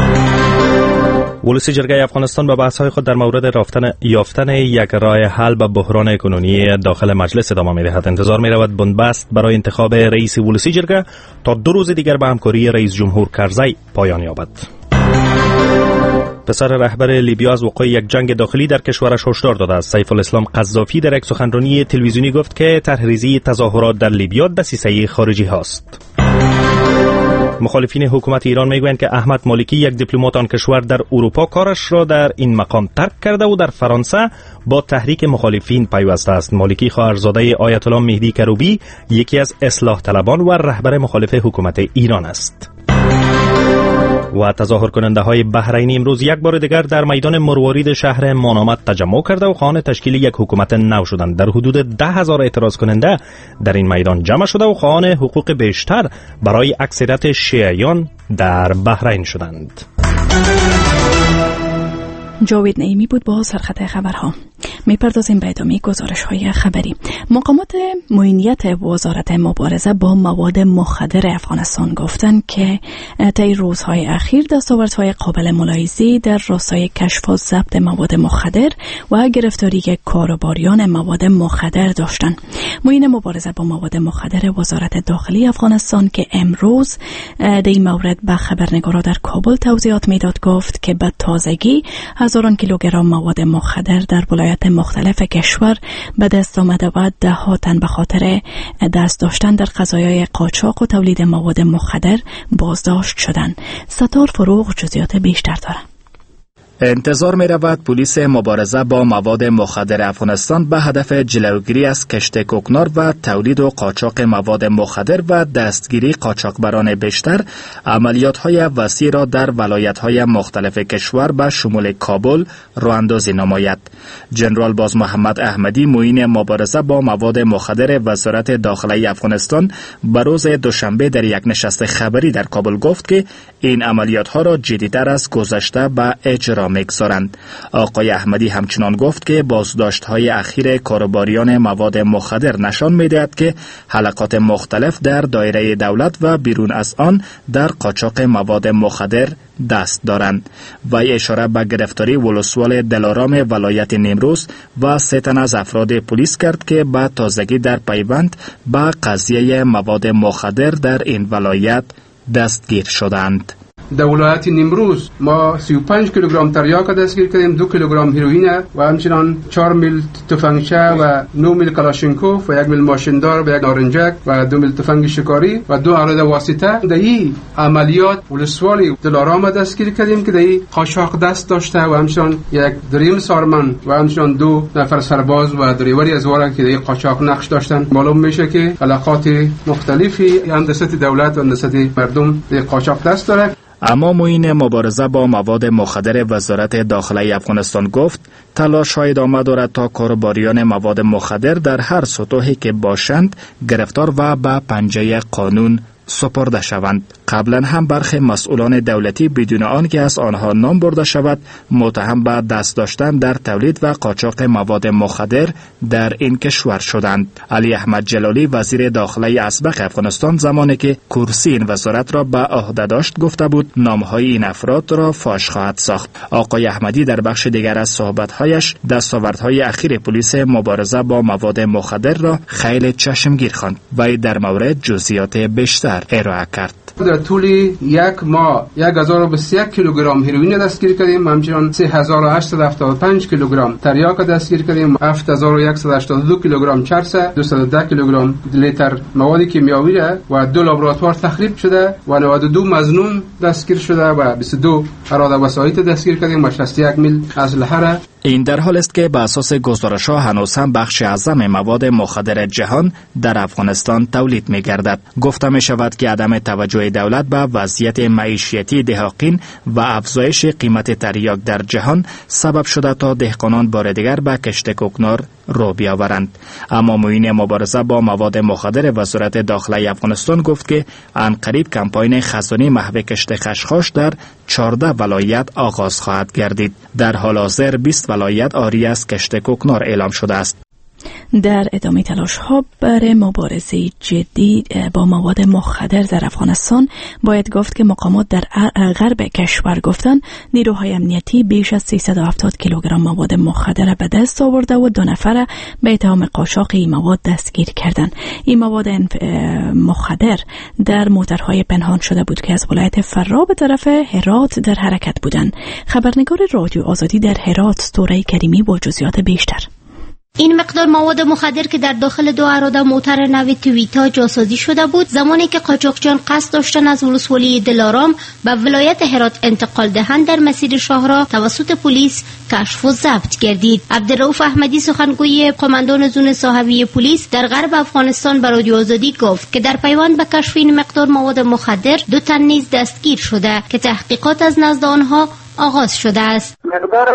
ولسی جرگه افغانستان به بحث‌های خود در مورد یافتن یک راه حل به بحران اکنونی داخل مجلس ادامه می‌دهد. انتظار می‌رود بنبست برای انتخاب رئیس ولسی جرگه تا 2 روز دیگر به همکاری رئیس جمهور کرزی پایان یابد. پسر رهبر لیبیا از وقوع یک جنگ داخلی در کشورش هشدار داده است. سیف الاسلام قذافی در یک سخنرانی تلویزیونی گفت که طرحریزی تظاهرات در لیبیا دسیسه خارجی هاست. مخالفین حکومت ایران میگویند که احمد مالکی یک دیپلمات آن کشور در اروپا کارش را در این مقام ترک کرده و در فرانسه با تحریک مخالفین پیوسته است. مالکی خواهرزاده آیت الله مهدی کروبی یکی از اصلاح طلبان و رهبر مخالف حکومت ایران است. و تظاهر کننده های بحرینی امروز یک بار دیگر در میدان مروارید شهر مانامد تجمع کرده و خواهان تشکیل یک حکومت نو شدند. در حدود 10,000 اعتراض کننده در این میدان جمع شده و خواهان حقوق بیشتر برای اکثریت شیعیان در بحرین شدند. جاوید نعیمی بود با سرخط خبرها. میپردازیم به ادامه گزارش‌های خبری. مقامات معینیت وزارت مبارزه با مواد مخدر افغانستان گفتند که طی روزهای اخیر دستاوردهای قابل ملاحظه‌ای در راستای کشف و ضبط مواد مخدر و گرفتاری کاروباریان مواد مخدر داشتند. معین مبارزه با مواد مخدر وزارت داخلی افغانستان که امروز در این مورد به خبرنگاران در کابل توضیحات میداد گفت که به تازگی هزاران کیلوگرم مواد مخدر در ولایت مختلف کشور به دست آمده و 10 تن به خاطر دست داشتن در قضایای قاچاق و تولید مواد مخدر بازداشت شدند. ستار فروغ جزئیات بیشتر دارد. انتظار می رود پلیس مبارزه با مواد مخدر افغانستان به هدف جلوگیری از کشت کوکنار و تولید و قاچاق مواد مخدر و دستگیری قاچاقبران بیشتر عملیات‌های وسیع را در ولایت‌های مختلف کشور به شمول کابل راه‌اندازی نماید. جنرال باز محمد احمدی معین مبارزه با مواد مخدر وزارت داخلی افغانستان به روز دوشنبه در یک نشست خبری در کابل گفت که این عملیات‌ها را جدی‌تر از گذشته به اجرا می‌گذارند. آقای احمدی همچنان گفت که بازداشت‌های اخیر کاروباریان مواد مخدر نشان می‌دهد که حلقات مختلف در دایره دولت و بیرون از آن در قاچاق مواد مخدر دست دارند. و اشاره به گرفتاری ولسوال دلارام ولایت نیمروز و 3 تن از افراد پلیس کرد که به تازگی در پیوند به قضیه مواد مخدر در این ولایت دستگیر شدند. در ولایت نیمروز ما 35 کیلوگرم تریاک دستگیر کردیم، 2 کیلوگرم هیروئین و همچنان 4 میل تفنگچه و 9 میل کلاشینکوف و 1 میل ماشیندار و 1 نارنجک و 2 میل تفنگ شکاری و 2 اراده واسطه. در این عملیات ولسوالی دلارام دستگیر کردیم که در این قاچاق دست داشته و همچنان 1 دریم سارمن و همچنان 2 نفر سرباز و دریوری از وارا که در این قاچاق نقش داشتن. معلوم میشه که علاقات مختلفی هم دست دولت و دست مردم در قاچاق دست داره. اما معین مبارزه با مواد مخدر وزارت داخلی افغانستان گفت تلاش‌های ادامه دارد تا کاروباریان مواد مخدر در هر سطوحی که باشند گرفتار و به پنجه قانون سپرده شوند. قبلا هم برخی مسئولان دولتی بدون آنکه از آنها نام برده شود متهم به دست داشتن در تولید و قاچاق مواد مخدر در این کشور شدند. علی احمد جلالی وزیر داخلی اسبق افغانستان زمانی که کرسی این وزارت را به عهده داشت گفته بود نامهای این افراد را فاش خواهد ساخت. آقای احمدی در بخش دیگر از صحبت‌هایش دستاوردهای اخیر پلیس مبارزه با مواد مخدر را خیلی چشمگیر خواند و در مورد جزئیات بیشتر ارائه کرد. در طول یک ماه 1021 کیلوگرم هروئین دستگیر کردیم، همچنین 3875 کیلوگرم تریاک دستگیر کردیم، 7182 کیلوگرم چرس، 210 کیلوگرم لیتر مواد کیمیاوی و 2 لابراتوار تخریب شده و 92 مظنون دستگیر شده و 22 اراده وسایط دستگیر کردیم و 61 میل اسلحه. این در حال است که به اساس گزارش‌ها هنوز هم بخش اعظم مواد مخدر جهان در افغانستان تولید می‌گردد. گفته می‌شود که عدم توجه دولت به وضعیت معیشتی دهقان و افزایش قیمت تریاک در جهان سبب شده تا دهقانان بار دیگر به کشت کوکنار رو بیاورند. اما معین مبارزه با مواد مخدر وزارت داخلی افغانستان گفت که عنقریب کمپاین خزانی محو کشت خشخاش در 14 ولایت آغاز خواهد گردید. در حال حاضر 20 ولایت عاری از کشت کوکنار اعلام شده است. در ادامه تلاش ها برای مبارزه جدی با مواد مخدر در افغانستان باید گفت که مقامات در غرب کشور گفتن نیروهای امنیتی بیش از 370 کیلوگرم مواد مخدر به دست آورده و 2 نفر به اتهام قاچاق این مواد دستگیر کردند. این مواد مخدر در موترهای پنهان شده بود که از ولایت فرا به طرف هرات در حرکت بودند. خبرنگار رادیو آزادی در هرات دوره کریمی با جزئیات بیشتر. این مقدار مواد مخدر که در داخل 2 اراده موتر نو تویوتا جاسازی شده بود زمانی که قاچاقچیان قصد داشتن از ولسوالی دلارام به ولایت هرات انتقال دهند در مسیر شاهراه توسط پلیس کشف و ضبط گردید. عبدالرؤوف احمدی سخنگوی قماندان زون ساحوی پلیس در غرب افغانستان به رادیو آزادی گفت که در پیوند به کشف این مقدار مواد مخدر 2 تن نیز دستگیر شده که تحقیقات از نزد آنها آغاز شده است. مقدار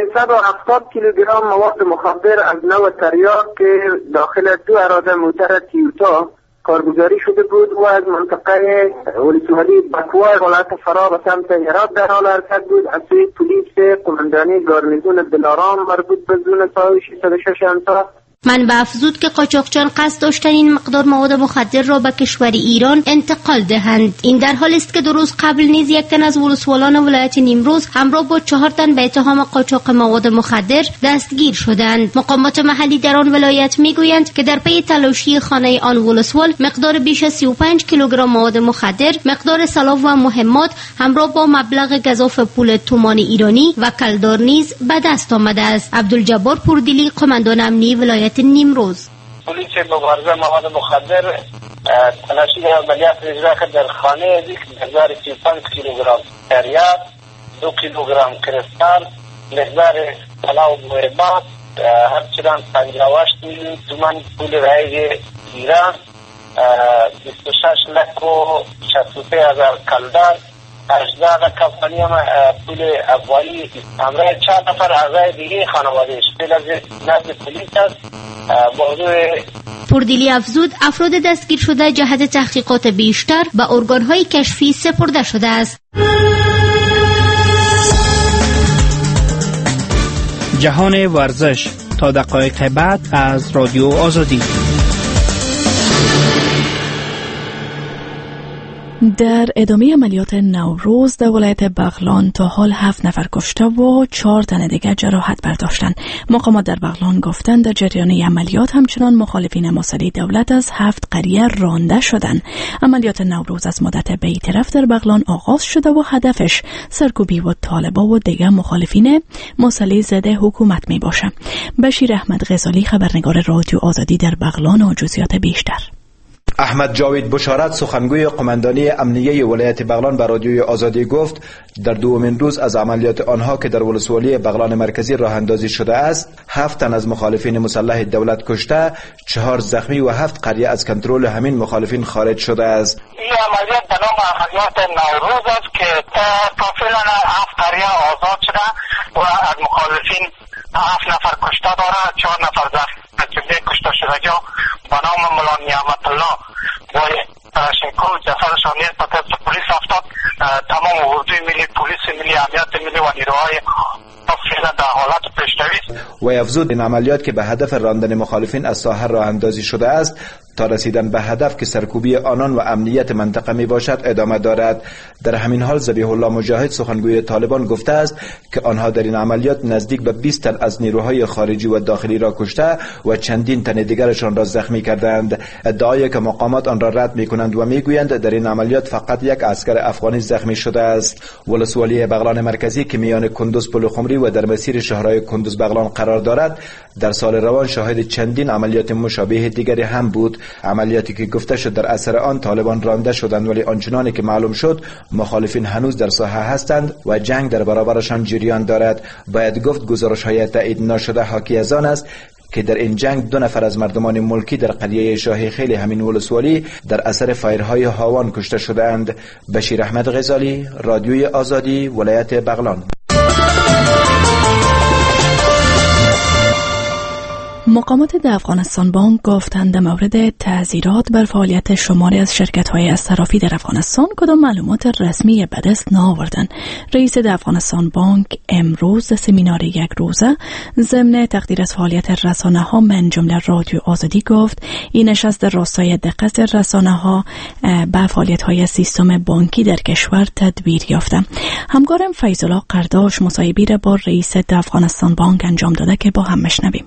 370 کیلوگرم مواد مخدر از نوع تریاک که داخل 2 اراده موتر تویوتا کارگزاری شده بود و از منطقه ولسوالی بکوار ولایت فرا به سمت هرات در حال حرکت بود از سوی پلیس قماندانی گارنیزون دلارام مربوط به زون ساحوی 606 امسا. منبع افزود که قاچاقچیان قصد داشتن این مقدار مواد مخدر را به کشور ایران انتقال دهند. این در حال است که 2 روز قبل نیز 1 تن از ولسوالان ولایت نیمروز همراه با 4 تن به اتهام قاچاق مواد مخدر دستگیر شدند. مقامات محلی در آن ولایت میگویند که در پی تلاشی خانه آن ولسوال مقدار بیش از 35 کیلوگرم مواد مخدر، مقدار سلاح و مهمات همراه با مبلغ گزاف پول تومان ایرانی و کلدار نیز به دست آمده است. عبدالجبار پوردیلی قماندان امنی ولایت نیمروز. پلیس مبارزه مواد مخدر تلاشی عملیات اجرا کرد در خانه مقدار 35 کیلوگرم تریاک، 2 کیلوگرم کریستال، مقدار طلا و مهمات، همچنان 58 میلیون تومان پول رایج ایران، 26 لک و 63 هزار کلدار، 18 کمپانی پول افغانی همراه 4 نفر اعضای دیگه خانوادهش نزد پلیس است. پوردیلی افزود افراد دستگیر شده جهت تحقیقات بیشتر به ارگان‌های کشفی سپرده شده است. جهان ورزش تا دقایق بعد از رادیو آزادی. در ادامه عملیات نوروز در ولایت بغلان تا حال 7 نفر کشته و 4 تن دیگر جراحت برداشتند. مقامات در بغلان گفتند در جریان عملیات همچنان مخالفین مسئله دولت از 7 قریه رانده شدند. عملیات نوروز از مدت بی‌طرف در بغلان آغاز شده و هدفش سرکوبی و طالبا و دیگر مخالفین مسئله ضد حکومت می باشه. بشیر احمد غزالی خبرنگار رادیو آزادی در بغلان و جزئیات بیشتر. احمد جاوید بشارت سخنگوی قماندانی امنیه ولایت بغلان به رادیوی آزادی گفت در دومین روز از عملیات آنها که در ولسوالی بغلان مرکزی راه اندازی شده است 7 تن از مخالفین مسلح دولت کشته، 4 زخمی و 7 قریه از کنترل همین مخالفین خارج شده است. این عملیات به نام عملیات نوروز است که تا فعلا 7 قریه آزاد شده و از مخالفین 7 نفر کشته داره، 4 نفر زخمی کشته شده جا به نام مولا نعمت الله و پرشنکو جسدشان نیز به طب پلیس افزود این عملیات که به هدف راندن مخالفین از ساحه راه اندازی شده است تا رسیدن به هدف که سرکوبی آنان و امنیت منطقه می باشد ادامه دارد. در همین حال ذبیح الله مجاهد سخنگوی طالبان گفته است که آنها در این عملیات نزدیک به 20 تن از نیروهای خارجی و داخلی را کشته و چندین تن دیگرشان را زخمی کردند. ادعای که مقامات آن را رد می کنند و می گویند در این عملیات فقط یک عسکر افغانی زخمی شده است. ولسوالی بغلان مرکزی که میان کندوز پلخمری و در مسیر شهرهای کندوز بغلان قرار دارد در سال روان شاهد چندین عملیات مشابه دیگری هم بود. عملیاتی که گفته شد در اثر آن طالبان رانده شدند، ولی آنچنانی که معلوم شد مخالفین هنوز در ساحه هستند و جنگ در برابرشان جریان دارد. باید گفت گزارش‌های تایید نشده حاکی از آن است که در این جنگ 2 نفر از مردمان ملکی در قریه شاهی خیلی همین ولسوالی در اثر فایرهای هاوان کشته شدند. بشیر احمد غزالی، رادیوی آزادی، ولایت بغلان. مقامات در افغانستان بانک گفتند در مورد تعزیرات بر فعالیت شماری از شرکت‌های از صرافی در افغانستان کدام معلومات رسمی به دست نآوردند. رئیس در افغانستان بانک امروز سمینار یک روزه ضمن تقدیر از فعالیت رسانه‌ها من جمله رادیو آزادی گفت این نشست در راستای دقت رسانه‌ها به فعالیت‌های سیستم بانکی در کشور تدبیر یافته. همکارم فیض‌الله قرداش مصاحبه‌ای را با رئیس در افغانستان بانک انجام داده که با هم مشنویم.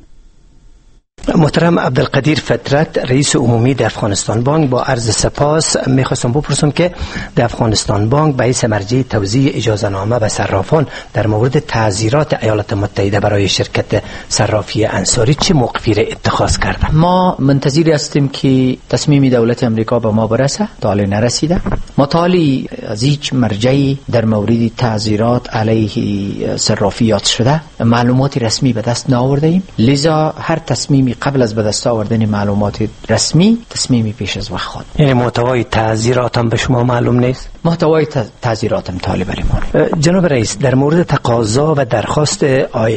محترم عبدالقدیر فطرت، رئیس عمومی در افغانستان بانک، با عرض سپاس میخواستم بپرسم که در افغانستان بانک به حیث مرجع توزیع اجازه نامه به صرافان در مورد تعزیرات ایالات متحده برای شرکت صرافی انصاری چه موقفی را اتخاذ کرده؟ ما منتظر هستیم که تصمیم دولت امریکا به ما برسه، تا حالا نرسیده. ما تا حالا از هیچ مرجعی در مورد تعزیرات علیه صرافیات شده معلومات رسمی به دست نآورده ایم، لذا هر تصمیمی قبل از به دست آوردن معلومات رسمی تصمیمی پیش از وقت خواهد. یعنی محتوای تعزیرات هم به شما معلوم نیست؟ محتوای تعزیرات هم طالب علمان. جناب رئیس، در مورد تقاضا و درخواست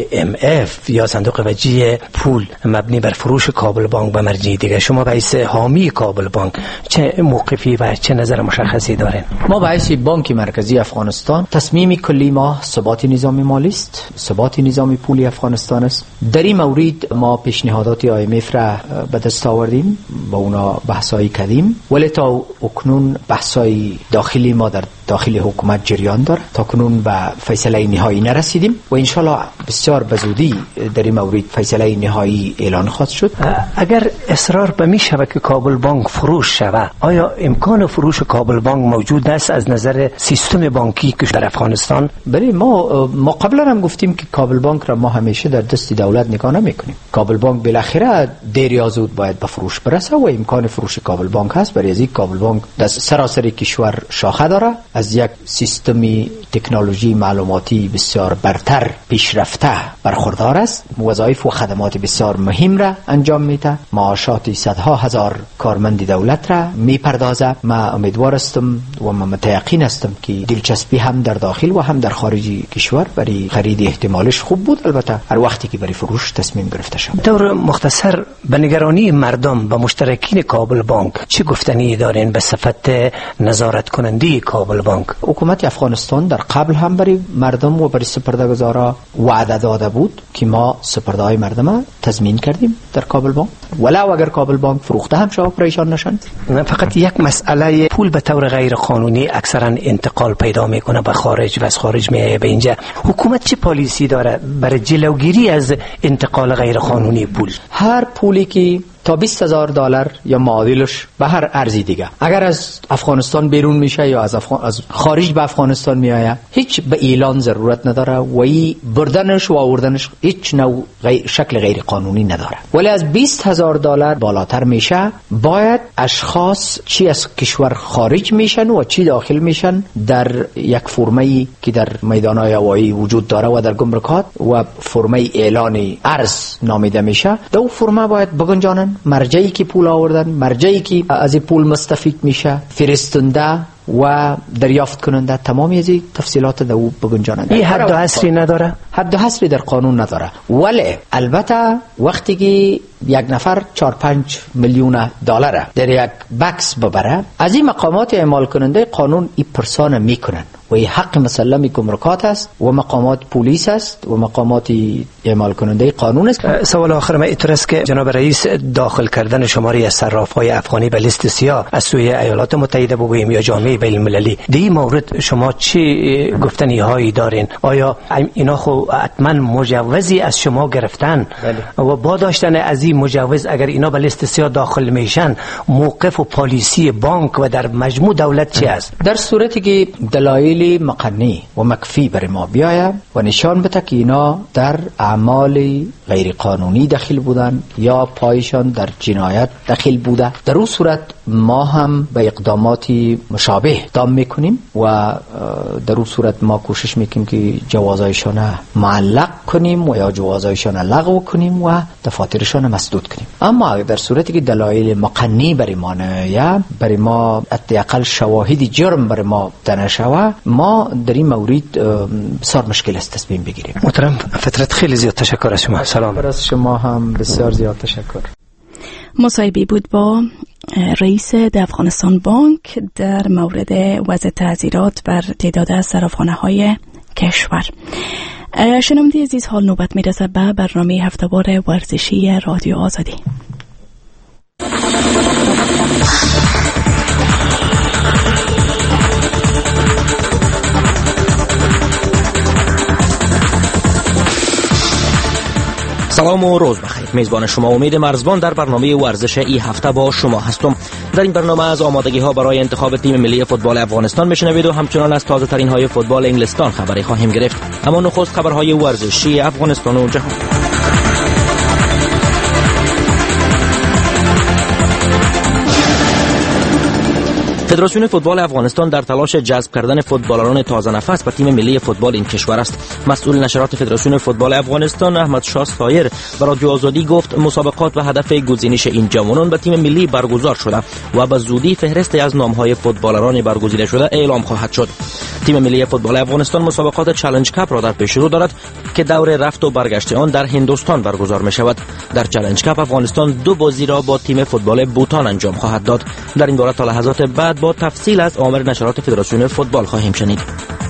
IMF یا صندوق وجیه پول مبنی بر فروش کابل بانک به مرجع دیگه، شما به حیث حامی کابل بانک چه موقفی و چه نظر مشخصی دارین؟ ما به حیث بانک مرکزی افغانستان تصمیم کلی ما ثبات نظام مالی است، ثبات نظام پولی افغانستان است. در این مورد ما پیشنهادات IMF را به دست آوردیم، با اونا بحثایی کردیم، ولی تا اکنون بحثای داخلی ما در داخل حکومت جریان داره. تا کنون به فیصله نهایی نرسیدیم و انشالله بسیار بزودی در این مورد فیصله نهایی اعلان خواهد شد. اگر اصرار به می شود که کابل بانک فروش شود، آیا امکان فروش کابل بانک موجود است از نظر سیستم بانکی که در افغانستان؟ بله، ما قبلا هم گفتیم که کابل بانک را ما همیشه در دست دولت نگاه نمی‌کنیم. کابل بانک بالاخره دیر یا زود باید به فروش برسه و امکان فروش کابل بانک هست. برای از این کابل بانک در سراسر کشور شاخه داره، از یک سیستمی تکنولوژی معلوماتی بسیار برتر پیشرفته برخوردار است، وظایف و خدمات بسیار مهم را انجام میده، معاشات صدها هزار کارمند دولت را میپردازه. ما امیدوار هستم و ما متیقن هستم که دلچسپی هم در داخل و هم در خارج کشور برای خرید احتمالش خوب بود، البته هر وقتی که برای فروش تصمیم گرفته شد. طور مختصر به نگرانی مردم و مشترکین کابل بانک چه گفتنی دارین به صفت نظارت کننده کابل بانک؟ حکومت افغانستان در قبل هم برای مردم و برای سپرده‌گزارا وعده داده بود که ما سپرده‌های مردم تضمین کردیم در کابل بانک، ولو اگر کابل بانک فروخته هم شود پریشان نشن. فقط یک مسئله، پول به طور غیر قانونی اکثرا انتقال پیدا میکنه به خارج و از خارج میایه به اینجا. حکومت چه پالیسی داره برای جلوگیری از انتقال غیر قانونی پول؟ هر پولی که تا $20,000 یا معادلش به هر ارزی دیگه اگر از افغانستان بیرون میشه یا از خارج به افغانستان میآید، هیچ به اعلان ضرورت نداره و ای بردنش و آوردنش هیچ نوع شکل غیر قانونی نداره. ولی از $20,000 بالاتر میشه، باید اشخاص چی از کشور خارج میشن و چی داخل میشن در یک فرمه‌ای که در میدان‌های هوایی وجود داره و در گمرکات و فرمه اعلان ارز نامیده میشه، در اون فرمه باید بگنجانن مرجعی که پول آوردن، مرجعی که از پول مستفید میشه، فرستنده و دریافت کننده، تمامی از تفصیلات در او بگنجانند. این حد و حصری نداره؟ حد و حصری در قانون نداره، ولی البته وقتی که یک نفر 4-5 میلیون دلار در یک بکس ببره، از این مقامات اعمال کننده قانون این پرسان میکنن و این حق مسلم گمرکات است و مقامات پلیس است و مقامات اعمال کننده قانون است. سوال آخر من اینطور است که جناب رئیس، داخل کردن شماری از صراف‌های افغانی به لیست سیاه از سوی ایالات متحده بگوییم یا جامعه بین‌المللی، در این مورد شما چی گفتنی هایی دارین؟ آیا اینا خو حتما مجوزی از شما گرفتن؟ و با داشتن از این مجوز اگر اینا به لیست سیاه داخل میشن، موقف و پالیسی بانک و در مجموع دولت چی است؟ در صورتی که دلایل مقنعی و مکفی بر ما بیاید و نشان بده که اینا در اعمال غیر قانونی داخل بودن یا پایشان در جنایت داخل بوده، در اون صورت ما هم به اقداماتی مشابه اقدام میکنیم و در اون صورت ما کوشش میکنیم که جوازایشان معلق کنیم و یا جوازایشان لغو کنیم و دفاترشان مسدود کنیم. اما در صورتی که دلایل مقنعی بر ما نیاید، بر ما حداقل شواهد جرم بر ما دنشوه، ما در این مورد بسیار مشکل است تصمیم بگیریم. محترم فطرت، خیلی زیاد تشکر از شما. سلام. از شما هم بسیار زیاد تشکر. مصاحبه بود با رئیس افغانستان بانک در مورد وضع تعزیرات بر تعداد از صرافخانه‌های کشور. شنونده عزیز، حال نوبت میرسه به برنامه هفته‌وار ورزشی رادیو آزادی. سلام و روز بخیر. میزبان شما امید مرزبان در برنامه ورزش ای هفته با شما هستم. در این برنامه از آمادگی ها برای انتخاب تیم ملی فوتبال افغانستان میشنوید و همچنان از تازه ترین های فوتبال انگلستان خبری خواهیم گرفت. اما نخست خبرهای ورزشی افغانستان و جهان. فدراسیون فوتبال افغانستان در تلاش جذب کردن فوتبالران تازه نفس به تیم ملی فوتبال این کشور است. مسئول نشرات فدراسیون فوتبال افغانستان احمد شاه سایر به رادیو آزادی گفت مسابقات به هدف گزینش این جوانان به تیم ملی برگزار شده و به زودی فهرستی از نام‌های فوتبالران برگزیده شده اعلام خواهد شد. تیم ملی فوتبال افغانستان مسابقات چالش کاپ را در پیش رو دارد که دور رفت و برگشت آن در هندوستان برگزار می شود. در چالش کاپ افغانستان 2 بازی را با تیم فوتبال بوتان انجام خواهد داد. در این باره تا لحظات بعد با تفصیل از آمر نشرات فدراسیون فوتبال خواهیم شنید.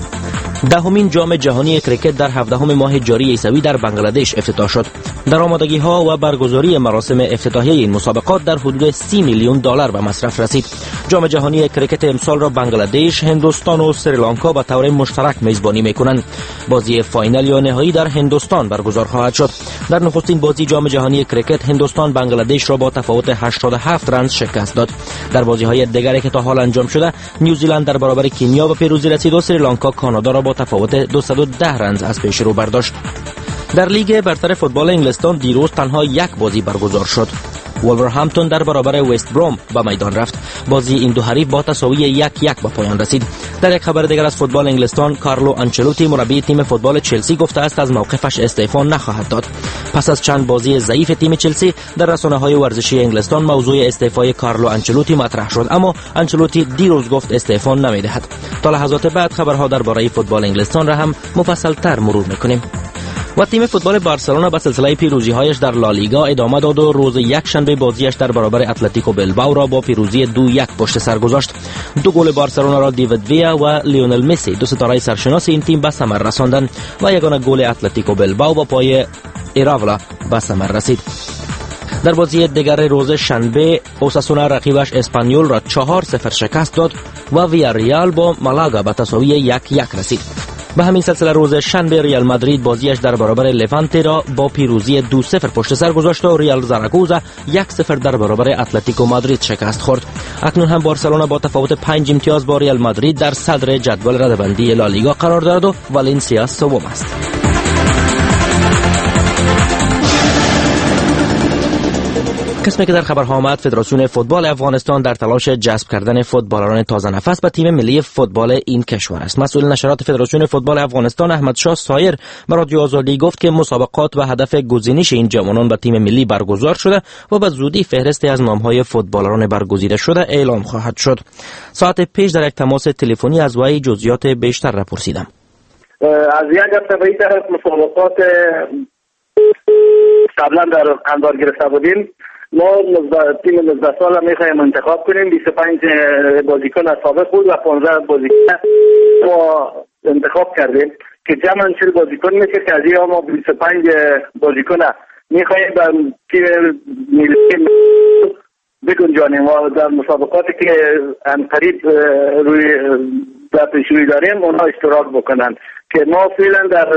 دهمین جام جهانی کریکت در 17 ماه جاری عیسوی در بنگلادش افتتاح شد. در آمادگی ها و برگزاری مراسم افتتاحیه این مسابقات در حدود 30 میلیون دلار به مصرف رسید. جام جهانی کریکت امسال را بنگلادش، هندوستان و سریلانکا به طور مشترک میزبانی میکنند. بازی فاینال یا نهایی در هندوستان برگزار خواهد شد. در نخستین بازی جام جهانی کریکت هندوستان بنگلادش را با تفاوت 87 رنز شکست داد. در بازی‌های دیگری که تا حال انجام شده، نیوزیلند در برابر کنیا به پیروزی رسید و سریلانکا کانادا را با تفاوت 210 رنز از پیش رو برداشت. در لیگ برتر فوتبال انگلستان دیروز تنها یک بازی برگزار شد. وولورهمپتون در برابر وست بروم به میدان رفت. بازی این دو حریف با تساوی 1-1 به پایان رسید. در یک خبر دیگر از فوتبال انگلستان، کارلو آنچلوتی مربی تیم فوتبال چلسی گفته است از موقفش استعفا نخواهد داد. پس از چند بازی ضعیف تیم چلسی در رسانه‌های ورزشی انگلستان موضوع استعفای کارلو آنچلوتی مطرح شد، اما آنچلوتی دیروز گفت استعفا نمی‌دهد. تا لحظات بعد خبرها درباره فوتبال انگلستان را هم مفصل‌تر مرور می‌کنیم. و تیم فوتبال بارسلونا به سلسله پیروزی‌هایش در لالیگا ادامه داد و روز یکشنبه بازیش در برابر اتلتیکو بلبائو را با پیروزی 2-1 پشت سر گذاشت. 2 گل بارسلونا را دیوید ویا و لیونل مسی، 2 ستاره سرشناس این تیم، به ثمر رساندند و یگانه گل اتلتیکو بلبائو با پای ایراولا به ثمر رسید. در بازی دیگر روز شنبه، اوساسونا رقیبش اسپانیول را 4-0 شکست داد و ویاریال با مالاگا به تساوی 1-1 رسید. به همین سلسله روز شنبه ریال مادرید بازیش در برابر لوانته را با پیروزی 2-0 پشت سر گذاشت و ریال زاراگوزا 1-0 در برابر اتلتیکو مادرید شکست خورد. اکنون هم بارسلونا با تفاوت 5 امتیاز با ریال مادرید در صدر جدول رده‌بندی لالیگا قرار دارد و والنسیا سوم است. قسمی که در خبرها آمد، فدراسیون فوتبال افغانستان در تلاش جذب کردن فوتبالران تازه نفس به تیم ملی فوتبال این کشور است. مسئول نشرات فدراسیون فوتبال افغانستان احمد شاه سایر به رادیو آزادی گفت که مسابقات به هدف گزینش این جوانان به تیم ملی برگزار شده و به زودی فهرستی از نام‌های فوتبالران برگزیده شده اعلام خواهد شد. ساعت پیش در یک تماس تلفنی از وی جزئیات بیشتر را پرسیدم. از یک هفته به این طرف مسابقات قبلا در انبار گرفته بودیم. ما تیم 19 سال میخوایم انتخاب کنیم. 25 بازیکن سابق بود و 15 بازیکن ما انتخاب کردیم که جمعاً 40 بازیکن میشه که از این ما 25 بازیکن میخواهیم در تیم ملی بگنجانیم و در مسابقاتی که قریب روی در پیشروی داریم اونها اشتراک بکنن که ما فعلا در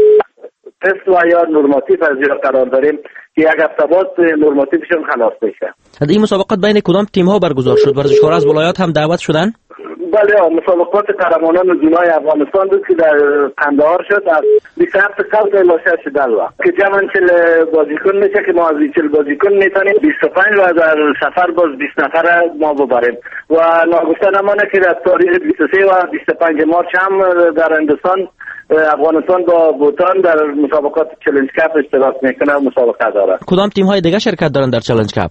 تست و یا نورماتیو از جا قرار داریم که یک هفته بعد نورماتیوشون خلاص بشه. این مسابقات بین کدام تیم ها برگزار شد؟ ورزشکاران از ولایات هم دعوت شدن؟ بله، مسابقات قهرمانان دنیای افغانستان بود که در قندهار شد از 27 قبل تا 6 دلوا که جمعاً 40 بازیکن میشه که ما از 40 بازیکن میتونیم 25 و در سفر باز 20 نفر ما ببریم و ناگفته نمانه که در تاریخ 23 و 25 مارچ هم در هندوستان افغانستان با بوتان در مسابقات چالش کپ اشتراک میکنه و مسابقه داره. کدام تیم های دیگه شرکت دارن در چالش کپ؟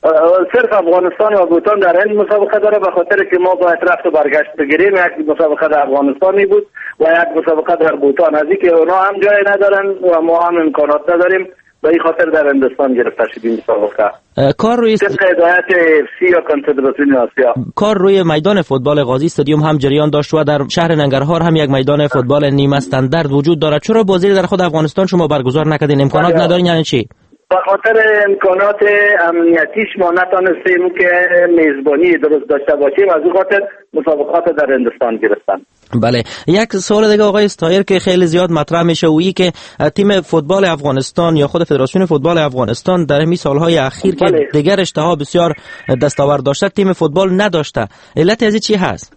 صرف افغانستان و بوتان در این مسابقه داره به خاطر که ما باید رفت و برگشت بگیریم. یک مسابقه در افغانستانی بود و یک مسابقه در بوتان، از اینکه اونا هم جای ندارن و ما هم امکانات نداریم به این خاطر در هندوستان گرفته شدیم مسابقه. کار روی هدایت FC یا کنفدراسیون آسیا. کار روی میدان فوتبال غازی استادیوم هم جریان داشت و در شهر ننگرهار هم یک میدان فوتبال نیمه استاندارد وجود دارد. چرا بازی در خود افغانستان شما برگزار نکردین؟ امکانات ندارین یعنی چی؟ به خاطر امکانات امنیتیش ما نتونستیم که میزبانی درست داشته باشیم، از اون خاطر مسابقات در هندوستان گرفتن. بله، یک سوال دیگه آقای استایر که خیلی زیاد مطرح میشه وی که تیم فوتبال افغانستان یا خود فدراسیون فوتبال افغانستان در همین سالهای اخیر که دیگر اشتها بسیار دستاورد داشته تیم فوتبال نداشته، علت از چی هست؟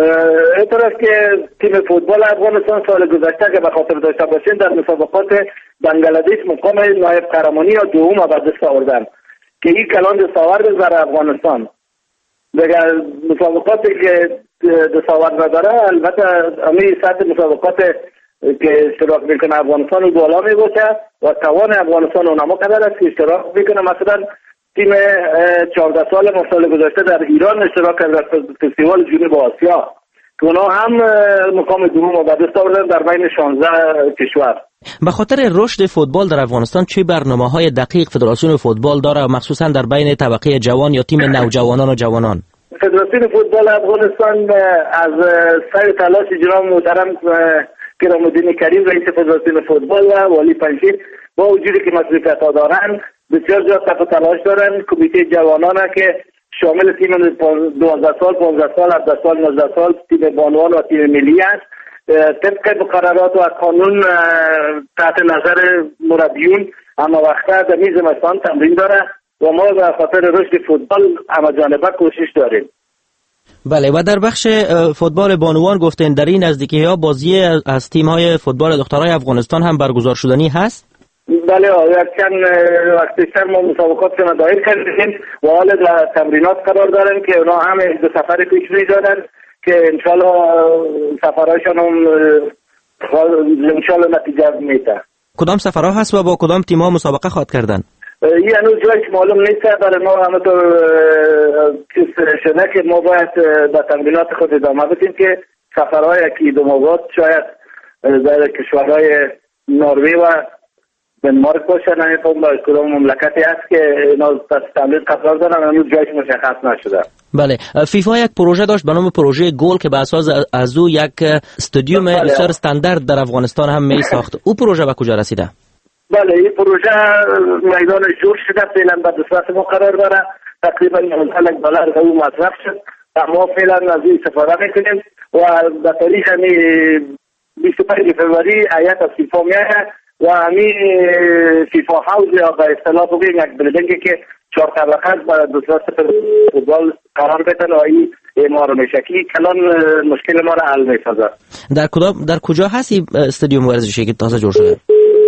اینطور است که تیم فوتبال افغانستان سال گذشته که به خاطر داشته باشین در مسابقات بنگلادش مقام نایب قهرمانی یا دوم به دست آوردن که این کلان دستاورد در افغانستان دیگر مسابقاتی که دستاورد نداره البته همین سطح مسابقات که اشتراک میکنه افغانستان بالا میباشه و توان افغانستان اونما قدر است که اشتراک میکنه. مثلا تیم 14 سال گذشته در ایران اشتراک کرد در فستیوال جنوب آسیا که اونا هم مقام دوم و به دست آوردن در بین 16 کشور. به خاطر رشد فوتبال در افغانستان چه برنامه‌های دقیق فدراسیون فوتبال داره مخصوصا در بین طبقه جوان یا تیم نوجوانان و جوانان؟ فدراسیون فوتبال افغانستان از سعی تلاش جناب محترم کرام‌الدین کریم رئیس فدراسیون فوتبال و والی پنجشیر با وجودی که مسئولیت‌ها دارن بسیار زیاد تلاش دارن. کمیته جوانان که شامل تیم 12 سال، 15 سال، 17 سال، 19 سال، تیم بانوان و تیم ملی است. طبق مقررات و قانون تحت نظر مربیون اما وقتا در میز زمستان تمرین داره و ما به خاطر رشد فوتبال همه‌جانبه کوشش داریم. بله، و در بخش فوتبال بانوان گفتین در این نزدیکی‌ها بازی از تیم‌های فوتبال دخترای افغانستان هم برگزار شدنی هست؟ بله، یک چند وقت پیشتر ما مسابقات رو دایر کردیم و حال در تمرینات قرار دارن که اونا هم دو سفر پیشروی دارن که انشالله سفرهایشان هم انشالله نتیجه میده. کدام سفرها هست و با کدام تیم‌ها مسابقه خواهد کردن؟ این هنوز جایش معلوم نیست، برای ما همونطور چیز شده که ما باید به تمرینات خود ادامه بدیم که سفرهای یکی دو ماه شاید در کشورهای نروژ و دنمارک باشه، نمی‌فهم با کدام مملکتی هست که اینا تمرین قرار دارن، هنوز جایش مشخص نشده. بله، فیفا یک پروژه داشت به نام پروژه گل که به اساس از او یک استادیوم بسیار استاندارد در افغانستان هم می ساخت. او پروژه به کجا رسیده؟ بله، این پروژه میدان جور شده، فعلا به دسترس ما قرار داره. تقریبا $19 به او مصرف شد و ما فعلا از این استفاده میکنیم و به تاریخ 25 فوریه هیئت از فیفا میاد و همین فیفا هاوز یا به اصطلاح بگیم یک بلدنگی که 4 طبقه است برای دسترس فوتبال قرار بدن و این اعمار میشه که کلان مشکل ما را حل میسازه. در کجا هست این استادیوم ورزشی که تازه جور شده؟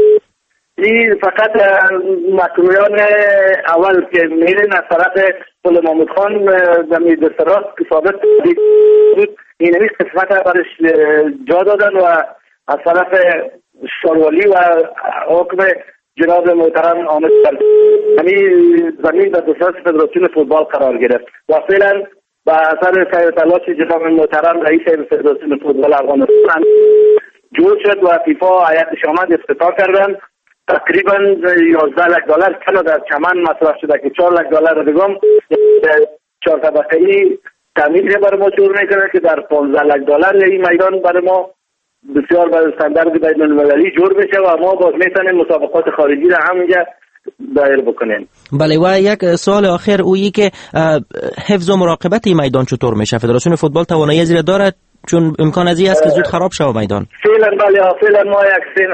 این فقط مکرویان اول که میرین از طرف پل محمود خان در میدسترات که ثابت بود این همیش قسمت برش جا دادن و از طرف شاروالی و حکم جناب محترم آمد همین زمین در دسترس فدراسیون فوتبال قرار گرفت و فعلا با اثر سعی تلاش جناب محترم رئیس فدراسیون فوتبال افغانستان جور شد و فیفا هیئتش آمد افتتاح کردن. تقریبا $11 کلا در چمن مصرف شده که $4 دیگم 4 طبقه‌ای تعمیر برای ما جور میکنه که در $15 این میدان برای ما بسیار به استاندارد بین‌المللی جور بشه و ما باز میتونیم مسابقات خارجی را همونجا دایر بکنیم. بله و یک سوال آخر اویی که حفظ و مراقبت این میدان چطور میشه؟ فدراسیون فوتبال توانایی زیر داره چون امکان از این است که زود خراب شه میدان؟ فعلا بله، فعلا ما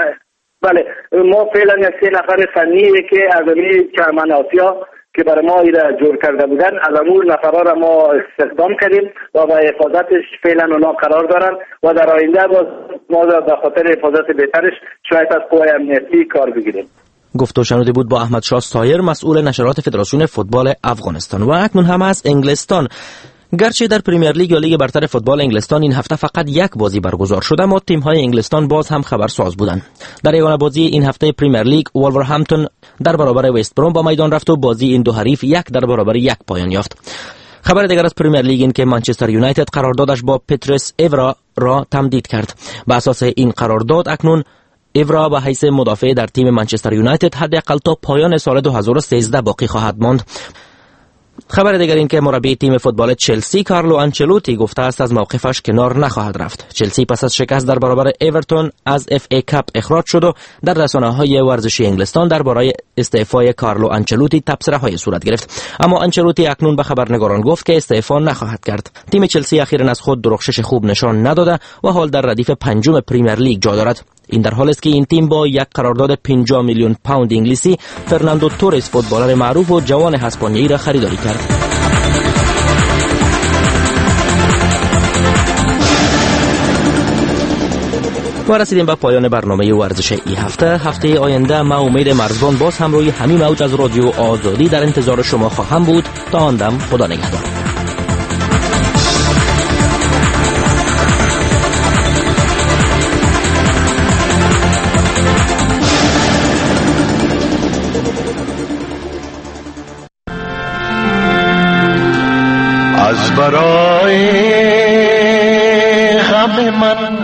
یک سه نفر فنی که از چرمن آسیا که برای ما ایره جور کرده بودن از امور نفرها را ما استخدام کردیم و به حفاظتش فعلا اونا قرار دارن و در آینده باز ما به خاطر حفاظت بهترش شاید از قوای امنیتی کار بگیریم. گفت و شنوده بود با احمد شاه سایر، مسئول نشرات فدراسیون فوتبال افغانستان. و اکنون هم از انگلستان. گرچه در پریمیر لیگ یا لیگ برتر فوتبال انگلستان این هفته فقط یک بازی برگزار شده، اما تیم‌های انگلستان باز هم خبرساز بودند. در یگانه بازی این هفته پریمیر لیگ، وولورهمپتون در برابر وست بروم با میدان رفت و بازی این دو حریف یک در برابر یک پایان یافت. خبر دیگر از پریمیر لیگ این که منچستر یونایتد قراردادش با پترس ایورا را تمدید کرد. بر اساس این قرارداد اکنون ایورا به حیث مدافع در تیم منچستر یونایتد حداقل تا پایان سال 2013 باقی خواهد ماند. خبر دیگر این که مربی تیم فوتبال چلسی کارلو آنچلوتی گفته است از موقفش کنار نخواهد رفت. چلسی پس از شکست در برابر اورتون از اف ای کاپ اخراج شد و در رسانه‌های ورزشی انگلستان درباره استعفای کارلو آنچلوتی تبصره‌های صورت گرفت. اما آنچلوتی اکنون به خبرنگاران گفت که استعفا نخواهد کرد. تیم چلسی اخیراً از خود درخشش خوب نشان نداده و حال در ردیف پنجم پریمیر لیگ جا دارد. این در حالی است که این تیم با یک قرارداد 50 میلیون پوند انگلیسی فرناندو تورس فوتبالر معروف و جوان اسپانیایی را خریداری کرد. و رسیدیم به پایان برنامه ورزش این هفته آینده ما امید مرزبان باز هم روی همین موج از رادیو آزادی در انتظار شما خواهم بود. تا آن دم خدا نگهدار. از برای غم من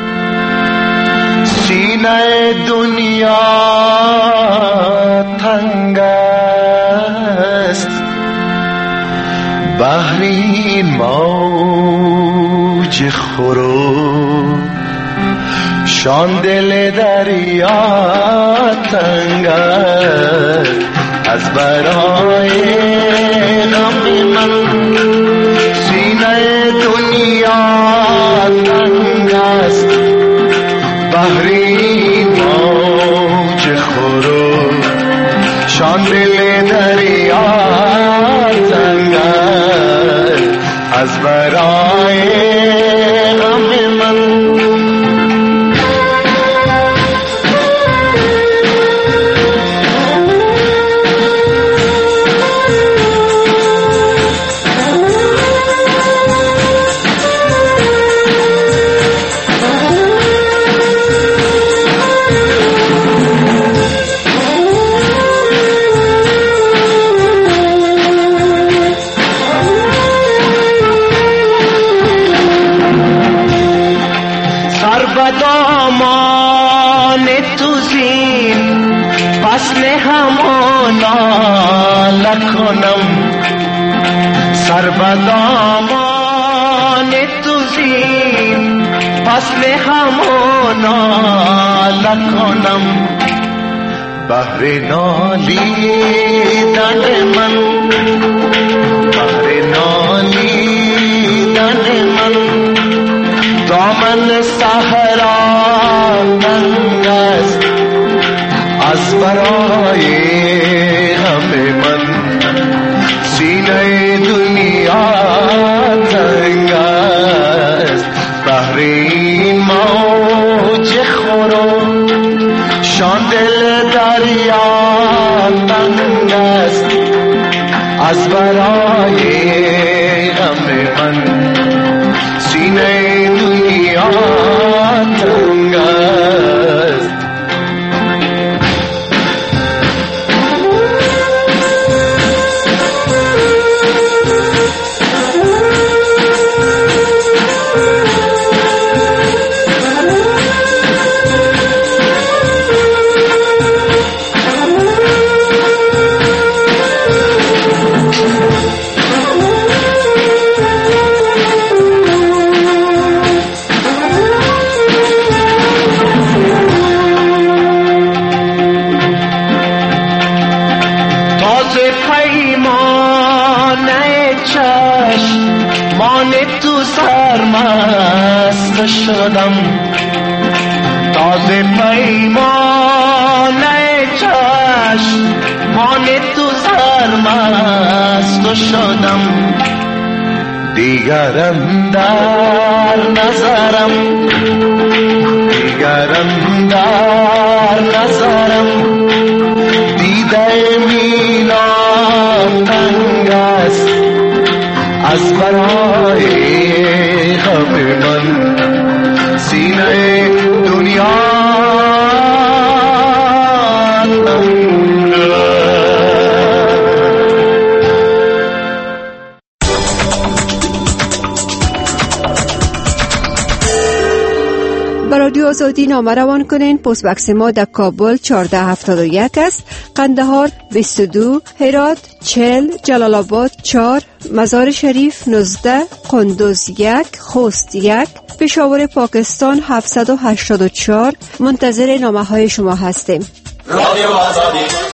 سینه دنیا تنگ است، بحر این موج خروش شان دل دریا تنگ است. از برای غم من سینه دنیا تنگ است، بحری موج خروش شان دل دریا تنگ است. از برای غم من دامان تو زین فصل همانا لکنم، سر به دامان تو زین فصل همانا لکنم. بحر نالیدن من، بحر نالیدن من، دامن صحرا تنگ است. از برای غم من سینه دنیا تنگ است، بحر این موج خروش شان دل دریا تنگ است. از برای غم من سینه دنیا تنگ است. پیمانه چشمان تو سرمست شدم، تازه پیمانه چشمان تو سرمست شدم. دیگرم در نظرم، دیگرم در نظرم، دیده میلان تنگ است از برای غم من، سینه دنیا رادیو آزادی نامه روان کنین. پست بکس ما در کابل 1471 است، قندهار 22، هرات 40، جلال آباد 4، مزار شریف 19، قندوز 1، خوست 1، پشاور پاکستان 784. منتظر نامه های شما هستیم. رادیو آزادی